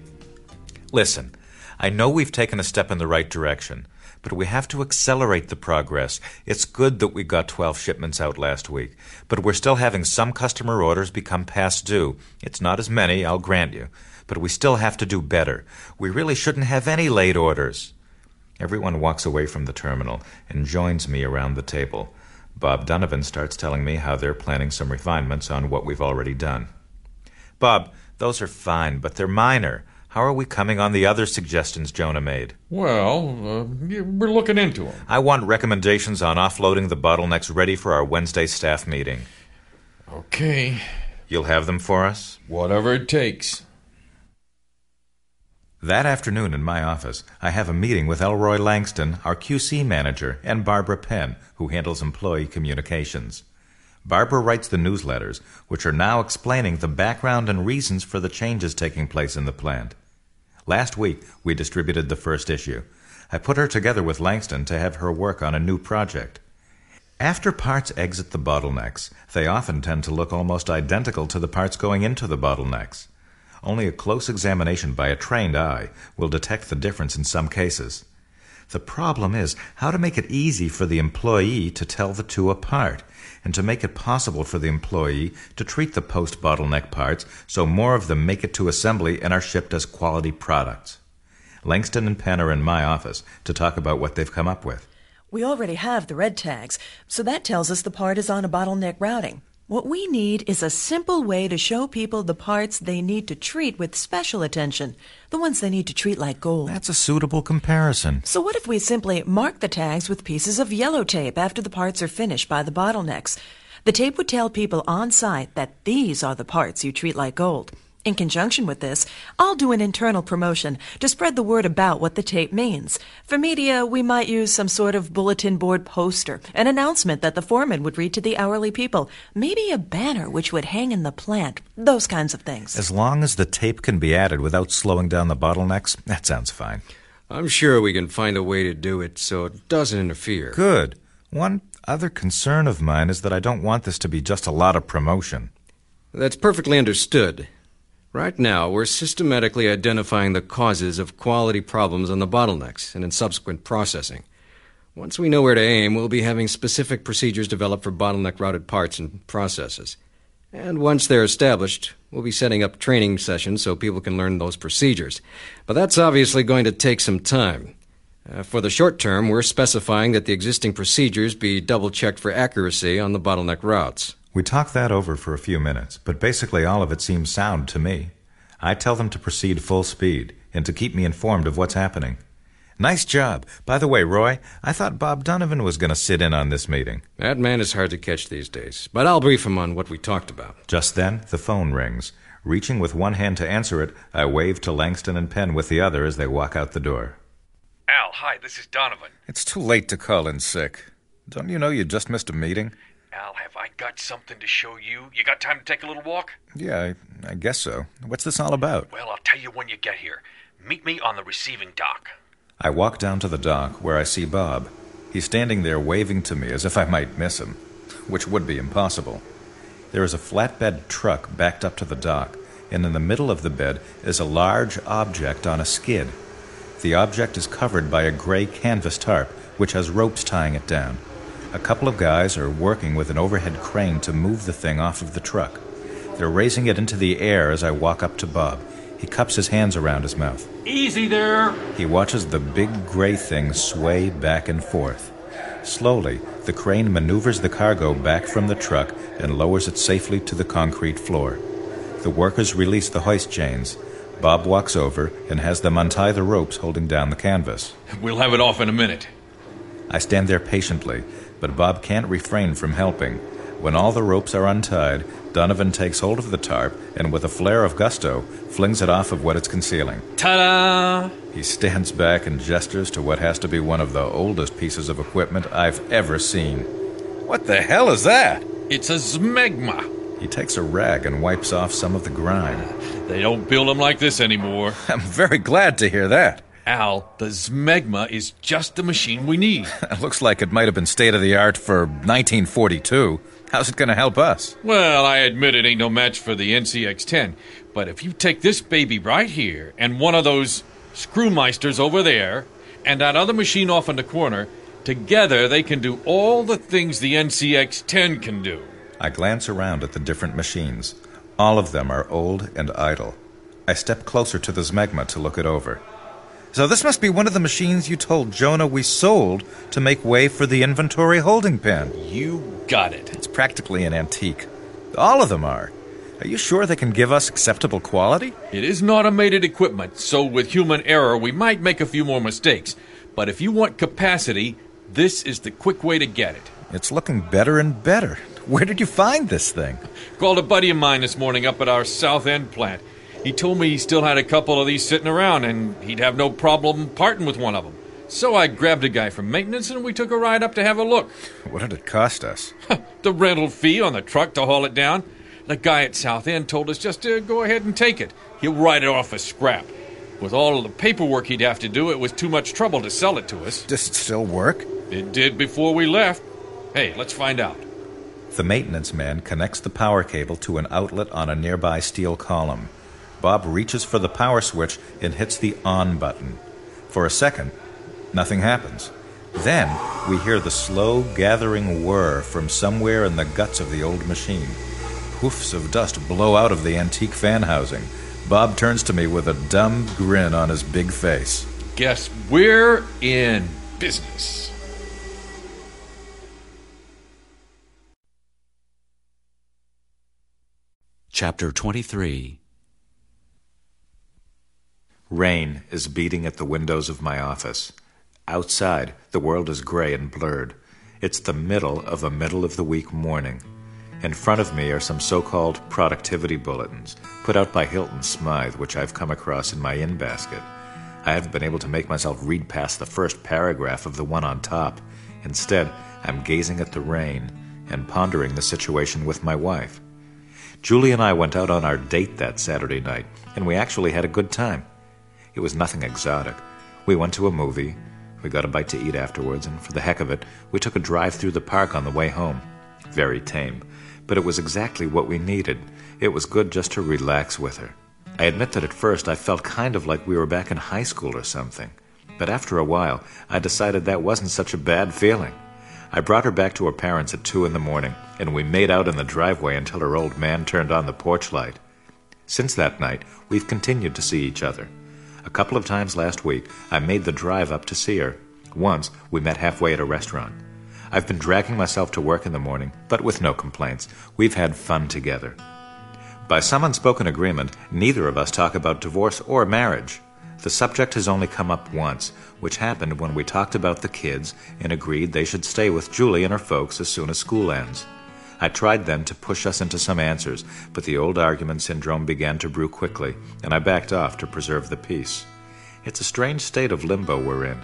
Speaker 1: Listen, I know we've taken a step in the right direction, but we have to accelerate the progress. It's good that we got twelve shipments out last week, but we're still having some customer orders become past due. It's not as many, I'll grant you, but we still have to do better. We really shouldn't have any late orders. Everyone walks away from the terminal and joins me around the table. Bob Donovan starts telling me how they're planning some refinements on what we've already done. Bob, those are fine, but they're minor. How are we coming on the other suggestions Jonah made?
Speaker 4: Well, uh, we're looking into them.
Speaker 1: I want recommendations on offloading the bottlenecks ready for our Wednesday staff meeting.
Speaker 4: Okay.
Speaker 1: You'll have them for us?
Speaker 4: Whatever it takes.
Speaker 1: That afternoon in my office, I have a meeting with Elroy Langston, our Q C manager, and Barbara Penn, who handles employee communications. Barbara writes the newsletters, which are now explaining the background and reasons for the changes taking place in the plant. Last week, we distributed the first issue. I put her together with Langston to have her work on a new project. After parts exit the bottlenecks, they often tend to look almost identical to the parts going into the bottlenecks. Only a close examination by a trained eye will detect the difference in some cases. The problem is how to make it easy for the employee to tell the two apart, and to make it possible for the employee to treat the post-bottleneck parts so more of them make it to assembly and are shipped as quality products. Langston and Penn are in my office to talk about what they've come up with.
Speaker 16: We already have the red tags, so that tells us the part is on a bottleneck routing. What we need is a simple way to show people the parts they need to treat with special attention, the ones they need to treat like gold.
Speaker 1: That's a suitable comparison.
Speaker 16: So what if we simply mark the tags with pieces of yellow tape after the parts are finished by the bottlenecks? The tape would tell people on site that these are the parts you treat like gold. In conjunction with this, I'll do an internal promotion to spread the word about what the tape means. For media, we might use some sort of bulletin board poster, an announcement that the foreman would read to the hourly people, maybe a banner which would hang in the plant, those kinds of things.
Speaker 1: As long as the tape can be added without slowing down the bottlenecks, that sounds fine.
Speaker 15: I'm sure we can find a way to do it so it doesn't interfere.
Speaker 1: Good. One other concern of mine is that I don't want this to be just a lot of promotion.
Speaker 15: That's perfectly understood. Right now, we're systematically identifying the causes of quality problems on the bottlenecks and in subsequent processing. Once we know where to aim, we'll be having specific procedures developed for bottleneck-routed parts and processes. And once they're established, we'll be setting up training sessions so people can learn those procedures. But that's obviously going to take some time. Uh, for the short term, we're specifying that the existing procedures be double-checked for accuracy on the bottleneck routes.
Speaker 1: We talked that over for a few minutes, but basically all of it seems sound to me. I tell them to proceed full speed and to keep me informed of what's happening. Nice job. By the way, Roy, I thought Bob Donovan was going to sit in on this meeting.
Speaker 15: That man is hard to catch these days, but I'll brief him on what we talked about.
Speaker 1: Just then, the phone rings. Reaching with one hand to answer it, I wave to Langston and Penn with the other as they walk out the door.
Speaker 17: Al, hi, this is Donovan.
Speaker 1: It's too late to call in sick. Don't you know you just missed a meeting?
Speaker 17: Al, have I got something to show you? You got time to take a little walk?
Speaker 1: Yeah, I, I guess so. What's this all about?
Speaker 17: Well, I'll tell you when you get here. Meet me on the receiving dock.
Speaker 1: I walk down to the dock where I see Bob. He's standing there waving to me as if I might miss him, which would be impossible. There is a flatbed truck backed up to the dock, and in the middle of the bed is a large object on a skid. The object is covered by a gray canvas tarp, which has ropes tying it down. A couple of guys are working with an overhead crane to move the thing off of the truck. They're raising it into the air as I walk up to Bob. He cups his hands around his mouth.
Speaker 17: Easy there!
Speaker 1: He watches the big gray thing sway back and forth. Slowly, the crane maneuvers the cargo back from the truck and lowers it safely to the concrete floor. The workers release the hoist chains. Bob walks over and has them untie the ropes holding down the canvas.
Speaker 4: We'll have it off in a minute.
Speaker 1: I stand there patiently, but Bob can't refrain from helping. When all the ropes are untied, Donovan takes hold of the tarp and, with a flare of gusto, flings it off of what it's concealing.
Speaker 4: Ta-da!
Speaker 1: He stands back and gestures to what has to be one of the oldest pieces of equipment I've ever seen. What the hell is that?
Speaker 4: It's a Smegma.
Speaker 1: He takes a rag and wipes off some of the grime.
Speaker 4: They don't build them like this anymore.
Speaker 1: I'm very glad to hear that.
Speaker 4: Al, the Smegma is just the machine we need.
Speaker 1: It looks like it might have been state-of-the-art for nineteen forty-two. How's it going to help us?
Speaker 4: Well, I admit it ain't no match for the N C X ten, but if you take this baby right here and one of those Screwmeisters over there and that other machine off in the corner, together they can do all the things the N C X ten can do.
Speaker 1: I glance around at the different machines. All of them are old and idle. I step closer to the Smegma to look it over. So this must be one of the machines you told Jonah we sold to make way for the inventory holding pen.
Speaker 4: You got it.
Speaker 1: It's practically an antique. All of them are. Are you sure they can give us acceptable quality?
Speaker 4: It isn't automated equipment, so with human error we might make a few more mistakes. But if you want capacity, this is the quick way to get it.
Speaker 1: It's looking better and better. Where did you find this thing?
Speaker 4: Called a buddy of mine this morning up at our South End plant. He told me he still had a couple of these sitting around, and he'd have no problem parting with one of them. So I grabbed a guy from maintenance, and we took a ride up to have a look.
Speaker 1: What did it cost us?
Speaker 4: The rental fee on the truck to haul it down. The guy at South End told us just to go ahead and take it. He'll write it off as scrap. With all of the paperwork he'd have to do, it was too much trouble to sell it to us.
Speaker 1: Does it still work?
Speaker 4: It did before we left. Hey, let's find out.
Speaker 1: The maintenance man connects the power cable to an outlet on a nearby steel column. Bob reaches for the power switch and hits the on button. For a second, nothing happens. Then we hear the slow gathering whir from somewhere in the guts of the old machine. Hoofs of dust blow out of the antique fan housing. Bob turns to me with a dumb grin on his big face.
Speaker 4: Guess we're in business.
Speaker 10: Chapter twenty-three.
Speaker 1: Rain is beating at the windows of my office. Outside, the world is gray and blurred. It's the middle of a middle-of-the-week morning. In front of me are some so-called productivity bulletins put out by Hilton Smythe, which I've come across in my in-basket. I haven't been able to make myself read past the first paragraph of the one on top. Instead, I'm gazing at the rain and pondering the situation with my wife. Julie and I went out on our date that Saturday night, and we actually had a good time. It was nothing exotic. We went to a movie, we got a bite to eat afterwards, and for the heck of it, we took a drive through the park on the way home. Very tame, but it was exactly what we needed. It was good just to relax with her. I admit that at first I felt kind of like we were back in high school or something, but after a while, I decided that wasn't such a bad feeling. I brought her back to her parents at two in the morning, and we made out in the driveway until her old man turned on the porch light. Since that night, we've continued to see each other. A couple of times last week, I made the drive up to see her. Once, we met halfway at a restaurant. I've been dragging myself to work in the morning, but with no complaints. We've had fun together. By some unspoken agreement, neither of us talk about divorce or marriage. The subject has only come up once, which happened when we talked about the kids and agreed they should stay with Julie and her folks as soon as school ends. I tried then to push us into some answers, but the old argument syndrome began to brew quickly, and I backed off to preserve the peace. It's a strange state of limbo we're in.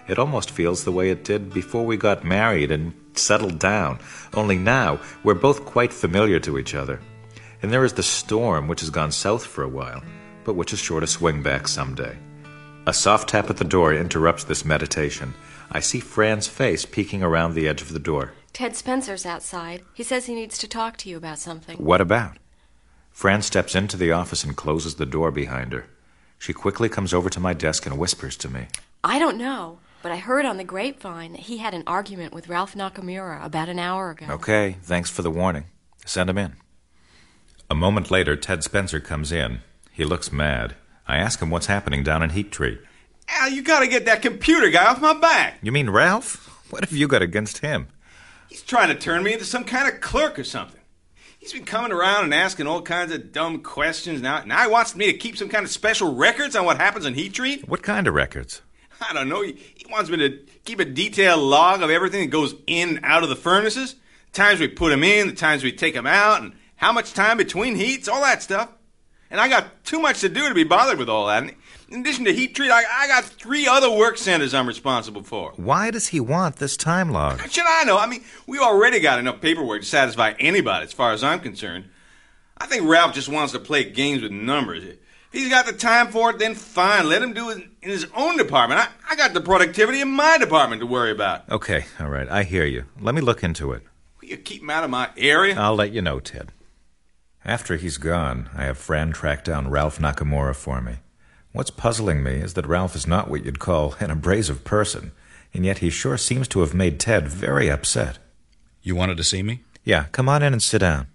Speaker 1: It almost feels the way it did before we got married and settled down. Only now, we're both quite familiar to each other. And there is the storm, which has gone south for a while, but which is sure to swing back someday. A soft tap at the door interrupts this meditation. I see Fran's face peeking around the edge of the door.
Speaker 18: Ted Spencer's outside. He says he needs to talk to you about something.
Speaker 1: What about? Fran steps into the office and closes the door behind her. She quickly comes over to my desk and whispers to me.
Speaker 18: I don't know, but I heard on the grapevine that he had an argument with Ralph Nakamura about an hour ago.
Speaker 1: Okay, thanks for the warning. Send him in. A moment later, Ted Spencer comes in. He looks mad. I ask him what's happening down in Heat Treat.
Speaker 14: Al, you gotta get that computer guy off my back.
Speaker 1: You mean Ralph? What have you got against him?
Speaker 14: He's trying to turn me into some kind of clerk or something. He's been coming around and asking all kinds of dumb questions. Now, now he wants me to keep some kind of special records on what happens in Heat Treat.
Speaker 1: What kind of records?
Speaker 14: I don't know. He, he wants me to keep a detailed log of everything that goes in and out of the furnaces. The times we put them in, the times we take them out, and how much time between heats, all that stuff. And I got too much to do to be bothered with all that. And in addition to Heat Treat, I, I got three other work centers I'm responsible for.
Speaker 1: Why does he want this time log?
Speaker 14: How should I know? I mean, we already got enough paperwork to satisfy anybody as far as I'm concerned. I think Ralph just wants to play games with numbers. If he's got the time for it, then fine. Let him do it in his own department. I, I got the productivity in my department to worry about.
Speaker 1: Okay, all right, I hear you. Let me look into it.
Speaker 14: Will you keep him out of my area?
Speaker 1: I'll let you know, Ted. After he's gone, I have Fran track down Ralph Nakamura for me. What's puzzling me is that Ralph is not what you'd call an abrasive person, and yet he sure seems to have made Ted very upset.
Speaker 6: You wanted to see me?
Speaker 1: Yeah, come on in and sit down.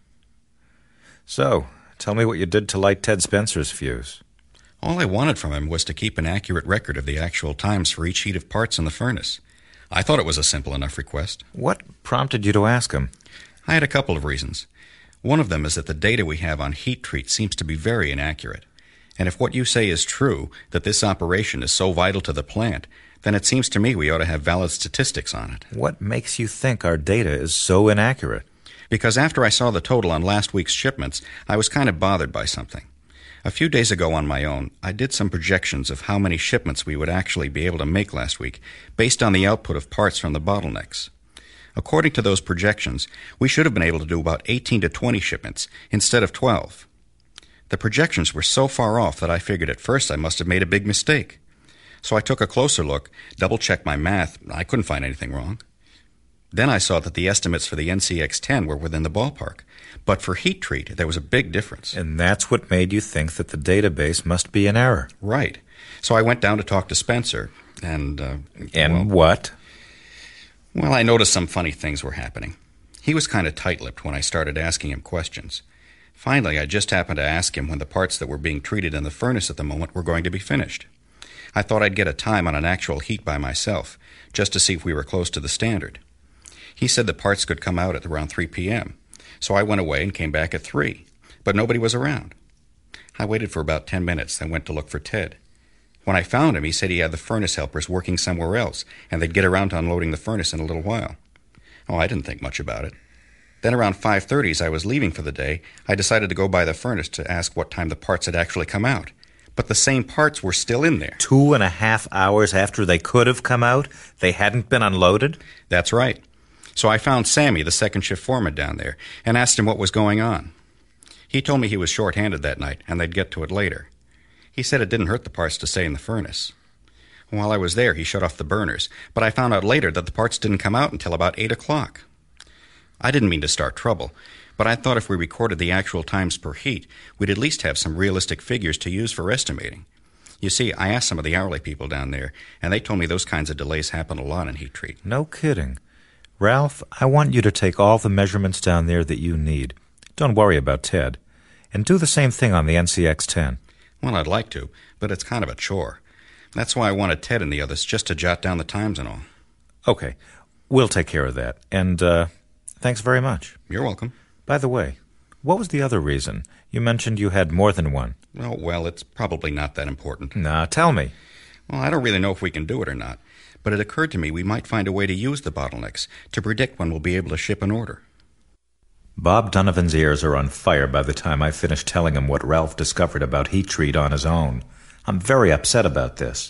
Speaker 1: So, tell me what you did to light Ted Spencer's fuse.
Speaker 6: All I wanted from him was to keep an accurate record of the actual times for each heat of parts in the furnace. I thought it was a simple enough request.
Speaker 1: What prompted you to ask him?
Speaker 6: I had a couple of reasons. One of them is that the data we have on Heat Treat seems to be very inaccurate. And if what you say is true, that this operation is so vital to the plant, then it seems to me we ought to have valid statistics on it.
Speaker 1: What makes you think our data is so inaccurate?
Speaker 6: Because after I saw the total on last week's shipments, I was kind of bothered by something. A few days ago on my own, I did some projections of how many shipments we would actually be able to make last week, based on the output of parts from the bottlenecks. According to those projections, we should have been able to do about eighteen to twenty shipments instead of twelve. The projections were so far off that I figured at first I must have made a big mistake. So I took a closer look, double-checked my math. I couldn't find anything wrong. Then I saw that the estimates for the N C X ten were within the ballpark. But for Heat Treat, there was a big difference.
Speaker 1: And that's what made you think that the database must be in error.
Speaker 6: Right. So I went down to talk to Spencer, and... Uh,
Speaker 1: and
Speaker 6: well,
Speaker 1: what?
Speaker 6: Well, I noticed some funny things were happening. He was kind of tight-lipped when I started asking him questions. Finally, I just happened to ask him when the parts that were being treated in the furnace at the moment were going to be finished. I thought I'd get a time on an actual heat by myself, just to see if we were close to the standard. He said the parts could come out at around three p.m., so I went away and came back at three, but nobody was around. I waited for about ten minutes, then went to look for Ted. When I found him, he said he had the furnace helpers working somewhere else, and they'd get around to unloading the furnace in a little while. Oh, I didn't think much about it. Then around five thirty, as I was leaving for the day, I decided to go by the furnace to ask what time the parts had actually come out. But the same parts were still in there.
Speaker 1: Two and a half hours after they could have come out? They hadn't been unloaded?
Speaker 6: That's right. So I found Sammy, the second shift foreman down there, and asked him what was going on. He told me he was short-handed that night, and they'd get to it later. He said it didn't hurt the parts to stay in the furnace. While I was there, he shut off the burners, but I found out later that the parts didn't come out until about eight o'clock. I didn't mean to start trouble, but I thought if we recorded the actual times per heat, we'd at least have some realistic figures to use for estimating. You see, I asked some of the hourly people down there, and they told me those kinds of delays happen a lot in Heat Treat.
Speaker 1: No kidding. Ralph, I want you to take all the measurements down there that you need. Don't worry about Ted. And do the same thing on the N C X ten.
Speaker 6: Well, I'd like to, but it's kind of a chore. That's why I wanted Ted and the others just to jot down the times and all.
Speaker 1: Okay. We'll take care of that. And, uh, thanks very much.
Speaker 6: You're welcome.
Speaker 1: By the way, what was the other reason? You mentioned you had more than one.
Speaker 6: Oh, well, it's probably not that important.
Speaker 1: Nah, tell me.
Speaker 6: Well, I don't really know if we can do it or not, but it occurred to me we might find a way to use the bottlenecks to predict when we'll be able to ship an order.
Speaker 1: Bob Donovan's ears are on fire by the time I finish telling him what Ralph discovered about Heat Treat on his own. I'm very upset about this.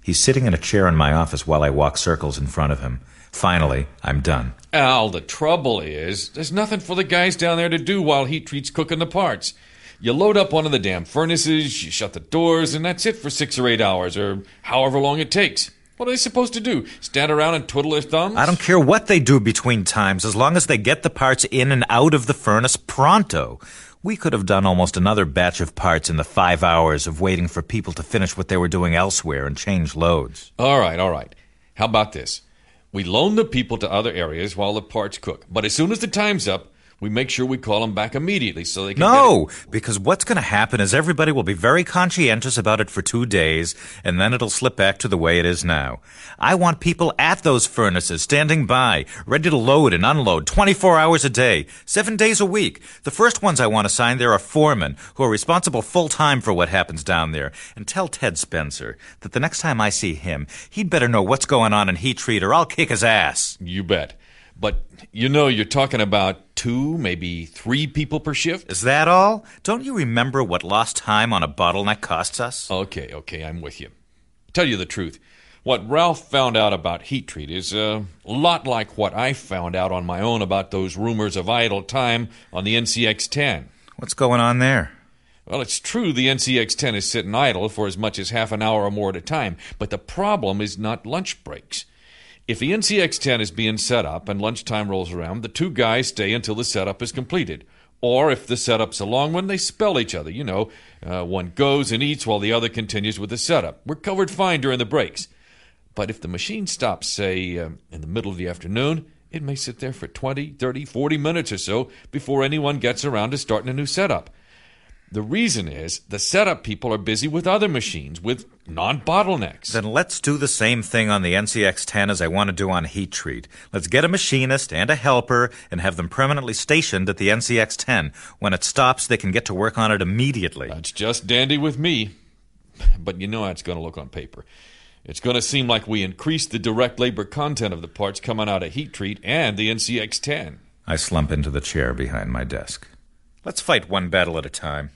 Speaker 1: He's sitting in a chair in my office while I walk circles in front of him. Finally, I'm done.
Speaker 4: Al, the trouble is, there's nothing for the guys down there to do while Heat Treat's cooking the parts. You load up one of the damn furnaces, you shut the doors, and that's it for six or eight hours, or however long it takes. What are they supposed to do? Stand around and twiddle their thumbs?
Speaker 1: I don't care what they do between times, as long as they get the parts in and out of the furnace pronto. We could have done almost another batch of parts in the five hours of waiting for people to finish what they were doing elsewhere and change loads.
Speaker 4: All right, all right. How about this? We loan the people to other areas while the parts cook, but as soon as the time's up, we make sure we call them back immediately so they can
Speaker 1: No,
Speaker 4: get it.
Speaker 1: Because what's going to happen is everybody will be very conscientious about it for two days, and then it'll slip back to the way it is now. I want people at those furnaces, standing by, ready to load and unload twenty-four hours a day, seven days a week. The first ones I want to sign there are foremen, who are responsible full-time for what happens down there. And tell Ted Spencer that the next time I see him, he'd better know what's going on in Heat Treat, or I'll kick his ass.
Speaker 4: You bet. But, you know, you're talking about two, maybe three people per shift?
Speaker 1: Is that all? Don't you remember what lost time on a bottleneck costs us?
Speaker 4: Okay, okay, I'm with you. Tell you the truth, what Ralph found out about Heat Treat is uh, a lot like what I found out on my own about those rumors of idle time on the N C X ten.
Speaker 1: What's going on there?
Speaker 4: Well, it's true the N C X ten is sitting idle for as much as half an hour or more at a time, but the problem is not lunch breaks. If the N C X ten is being set up and lunchtime rolls around, the two guys stay until the setup is completed. Or if the setup's a long one, they spell each other. You know, uh, one goes and eats while the other continues with the setup. We're covered fine during the breaks. But if the machine stops, say, uh, in the middle of the afternoon, it may sit there for twenty, thirty, forty minutes or so before anyone gets around to starting a new setup. The reason is the setup people are busy with other machines, with non-bottlenecks.
Speaker 1: Then let's do the same thing on the N C X ten as I want to do on Heat Treat. Let's get a machinist and a helper and have them permanently stationed at the N C X ten. When it stops, they can get to work on it immediately.
Speaker 4: That's just dandy with me. But you know how it's going to look on paper. It's going to seem like we increased the direct labor content of the parts coming out of Heat Treat and the N C X ten.
Speaker 1: I slump into the chair behind my desk. Let's fight one battle at a time.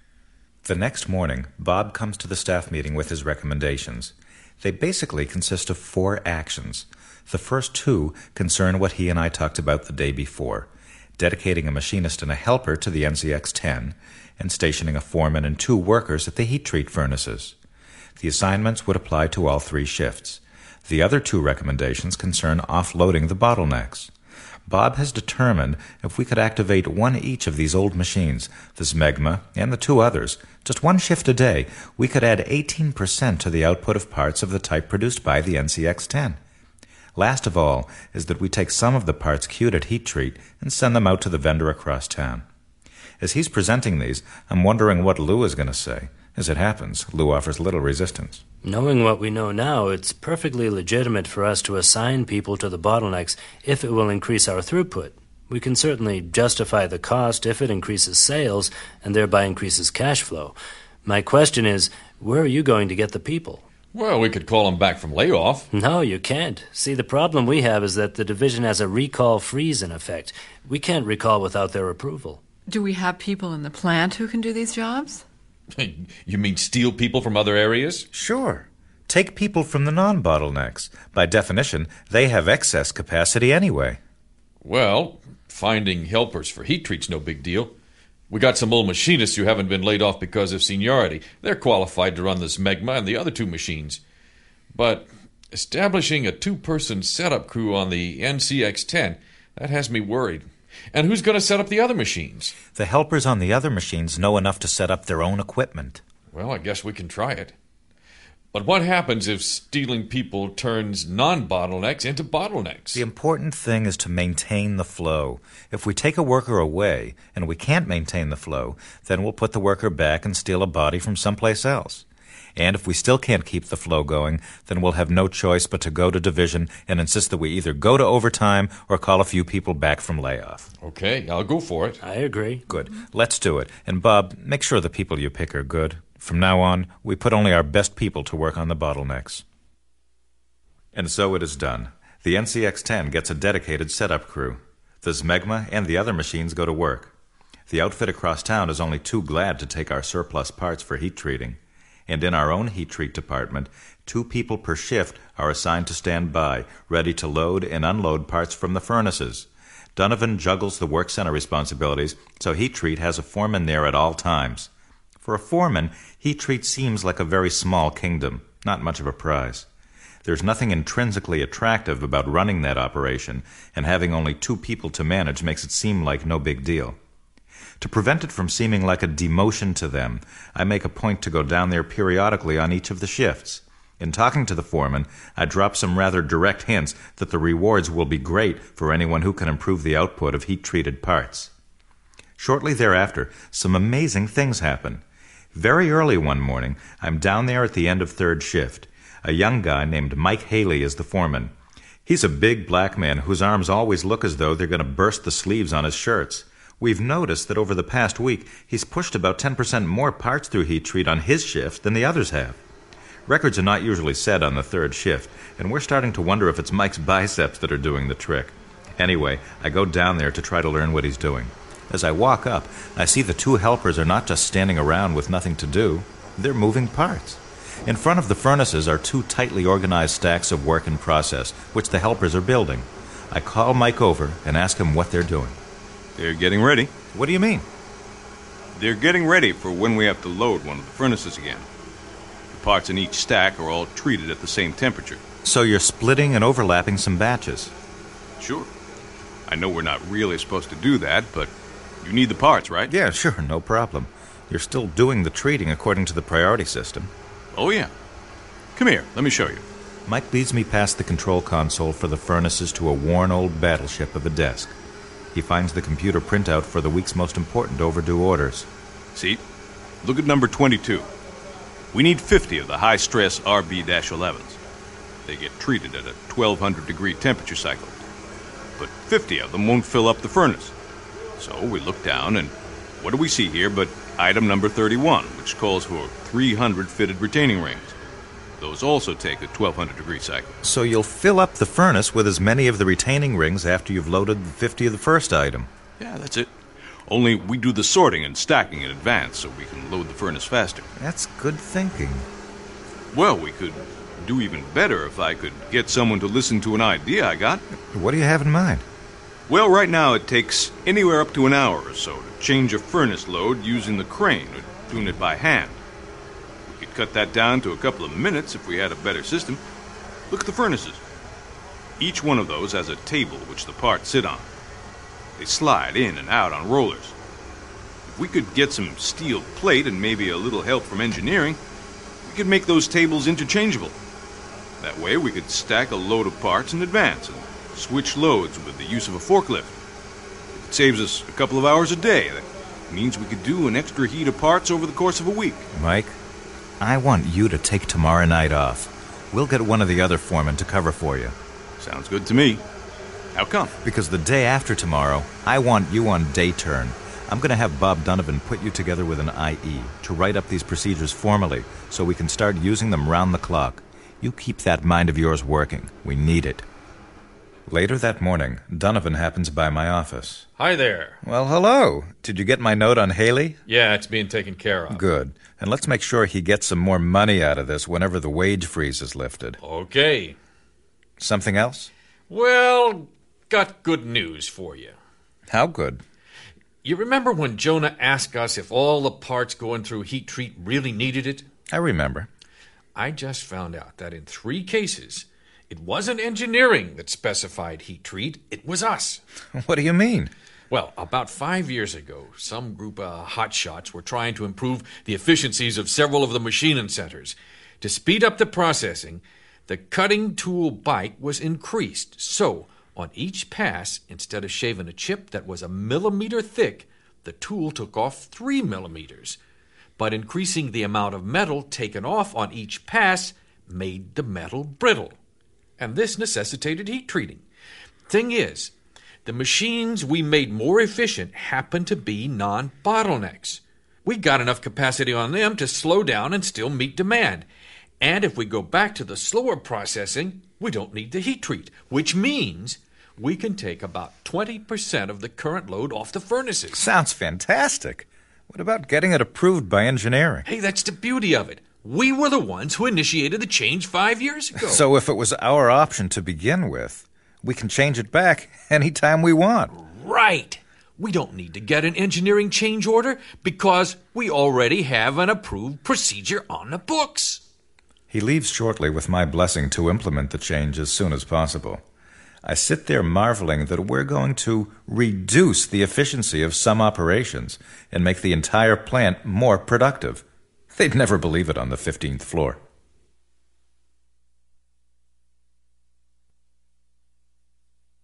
Speaker 1: The next morning, Bob comes to the staff meeting with his recommendations. They basically consist of four actions. The first two concern what he and I talked about the day before, dedicating a machinist and a helper to the N C X ten, and stationing a foreman and two workers at the Heat Treat furnaces. The assignments would apply to all three shifts. The other two recommendations concern offloading the bottlenecks. Bob has determined if we could activate one each of these old machines, the Smegma and the two others, just one shift a day, we could add eighteen percent to the output of parts of the type produced by the N C X ten. Last of all is that we take some of the parts queued at Heat Treat and send them out to the vendor across town. As he's presenting these, I'm wondering what Lou is going to say. As it happens, Lou offers little resistance.
Speaker 2: Knowing what we know now, it's perfectly legitimate for us to assign people to the bottlenecks if it will increase our throughput. We can certainly justify the cost if it increases sales and thereby increases cash flow. My question is, where are you going to get the people?
Speaker 4: Well, we could call them back from layoff.
Speaker 2: No, you can't. See, the problem we have is that the division has a recall freeze in effect. We can't recall without their approval.
Speaker 5: Do we have people in the plant who can do these jobs?
Speaker 4: You mean steal people from other areas?
Speaker 1: Sure. Take people from the non-bottlenecks. By definition, they have excess capacity anyway.
Speaker 4: Well, finding helpers for Heat Treat's no big deal. We got some old machinists who haven't been laid off because of seniority. They're qualified to run the Smegma and the other two machines. But establishing a two-person setup crew on the N C X ten, that has me worried. And who's going to set up the other machines?
Speaker 1: The helpers on the other machines know enough to set up their own equipment.
Speaker 4: Well, I guess we can try it. But what happens if stealing people turns non-bottlenecks into bottlenecks?
Speaker 1: The important thing is to maintain the flow. If we take a worker away and we can't maintain the flow, then we'll put the worker back and steal a body from someplace else. And if we still can't keep the flow going, then we'll have no choice but to go to division and insist that we either go to overtime or call a few people back from layoff.
Speaker 4: Okay, I'll go for it.
Speaker 2: I agree.
Speaker 1: Good. Let's do it. And Bob, make sure the people you pick are good. From now on, we put only our best people to work on the bottlenecks. And so it is done. The N C X ten gets a dedicated setup crew. The Smegma and the other machines go to work. The outfit across town is only too glad to take our surplus parts for heat treating. and in our own heat treat department, two people per shift are assigned to stand by, ready to load and unload parts from the furnaces. Donovan juggles the work center responsibilities, so heat treat has a foreman there at all times. For a foreman, heat treat seems like a very small kingdom, not much of a prize. There's nothing intrinsically attractive about running that operation, and having only two people to manage makes it seem like no big deal. To prevent it from seeming like a demotion to them, I make a point to go down there periodically on each of the shifts. In talking to the foreman, I drop some rather direct hints that the rewards will be great for anyone who can improve the output of heat-treated parts. Shortly thereafter, some amazing things happen. Very early one morning, I'm down there at the end of third shift. A young guy named Mike Haley is the foreman. He's a big black man whose arms always look as though they're going to burst the sleeves on his shirts. We've noticed that over the past week, he's pushed about ten percent more parts through heat treat on his shift than the others have. Records are not usually set on the third shift, and we're starting to wonder if it's Mike's biceps that are doing the trick. Anyway, I go down there to try to learn what he's doing. As I walk up, I see the two helpers are not just standing around with nothing to do. They're moving parts. In front of the furnaces are two tightly organized stacks of work in process, which the helpers are building. I call Mike over and ask him what they're doing.
Speaker 14: They're getting ready.
Speaker 1: What do you mean?
Speaker 14: They're getting ready for when we have to load one of the furnaces again. The parts in each stack are all treated at the same temperature.
Speaker 1: So you're splitting and overlapping some batches?
Speaker 14: Sure. I know we're not really supposed to do that, but you need the parts, right?
Speaker 1: Yeah, sure, no problem. You're still doing the treating according to the priority system.
Speaker 14: Oh, yeah. Come here, let me show you.
Speaker 1: Mike leads me past the control console for the furnaces to a worn old battleship of a desk. He finds the computer printout for the week's most important overdue orders.
Speaker 14: See? Look at number twenty-two. We need fifty of the high-stress R B elevens. They get treated at a twelve hundred degree temperature cycle. But fifty of them won't fill up the furnace. So we look down, and what do we see here but item number thirty-one, which calls for three hundred fitted retaining rings. Those also take a twelve hundred degree cycle.
Speaker 1: So you'll fill up the furnace with as many of the retaining rings after you've loaded the fifty of the first item.
Speaker 14: Yeah, that's it. Only we do the sorting and stacking in advance so we can load the furnace faster.
Speaker 1: That's good thinking.
Speaker 14: Well, we could do even better if I could get someone to listen to an idea I got.
Speaker 1: What do you have in mind?
Speaker 14: Well, right now it takes anywhere up to an hour or so to change a furnace load using the crane or doing it by hand. We could cut that down to a couple of minutes if we had a better system. Look at the furnaces. Each one of those has a table which the parts sit on. They slide in and out on rollers. If we could get some steel plate and maybe a little help from engineering, we could make those tables interchangeable. That way we could stack a load of parts in advance and switch loads with the use of a forklift. If it saves us a couple of hours a day, that means we could do an extra heat of parts over the course of a week.
Speaker 1: Mike, I want you to take tomorrow night off. We'll get one of the other foremen to cover for you.
Speaker 14: Sounds good to me. How come?
Speaker 1: Because the day after tomorrow, I want you on day turn. I'm going to have Bob Donovan put you together with an I E to write up these procedures formally so we can start using them round the clock. You keep that mind of yours working. We need it. Later that morning, Donovan happens by my office.
Speaker 4: Hi there.
Speaker 1: Well, hello. Did you get my note on Haley?
Speaker 4: Yeah, it's being taken care of.
Speaker 1: Good. And let's make sure he gets some more money out of this whenever the wage freeze is lifted.
Speaker 4: Okay.
Speaker 1: Something else?
Speaker 4: Well, got good news for you.
Speaker 1: How good?
Speaker 4: You remember when Jonah asked us if all the parts going through heat treat really needed it?
Speaker 1: I remember.
Speaker 4: I just found out that in three cases, it wasn't engineering that specified heat treat, it was us.
Speaker 1: What do you mean?
Speaker 4: Well, about five years ago, some group of hotshots were trying to improve the efficiencies of several of the machining centers. To speed up the processing, the cutting tool bite was increased. So, on each pass, instead of shaving a chip that was a millimeter thick, the tool took off three millimeters. But increasing the amount of metal taken off on each pass made the metal brittle. And this necessitated heat treating. Thing is, the machines we made more efficient happened to be non-bottlenecks. We got enough capacity on them to slow down and still meet demand. And if we go back to the slower processing, we don't need the heat treat, which means we can take about twenty percent of the current load off the furnaces.
Speaker 1: Sounds fantastic. What about getting it approved by engineering?
Speaker 4: Hey, that's the beauty of it.
Speaker 17: We were the ones who initiated the change five years ago.
Speaker 1: So if it was our option to begin with, we can change it back anytime we want.
Speaker 17: Right. We don't need to get an engineering change order because we already have an approved procedure on the books.
Speaker 1: He leaves shortly with my blessing to implement the change as soon as possible. I sit there marveling that we're going to reduce the efficiency of some operations and make the entire plant more productive. They'd never believe it on the fifteenth floor.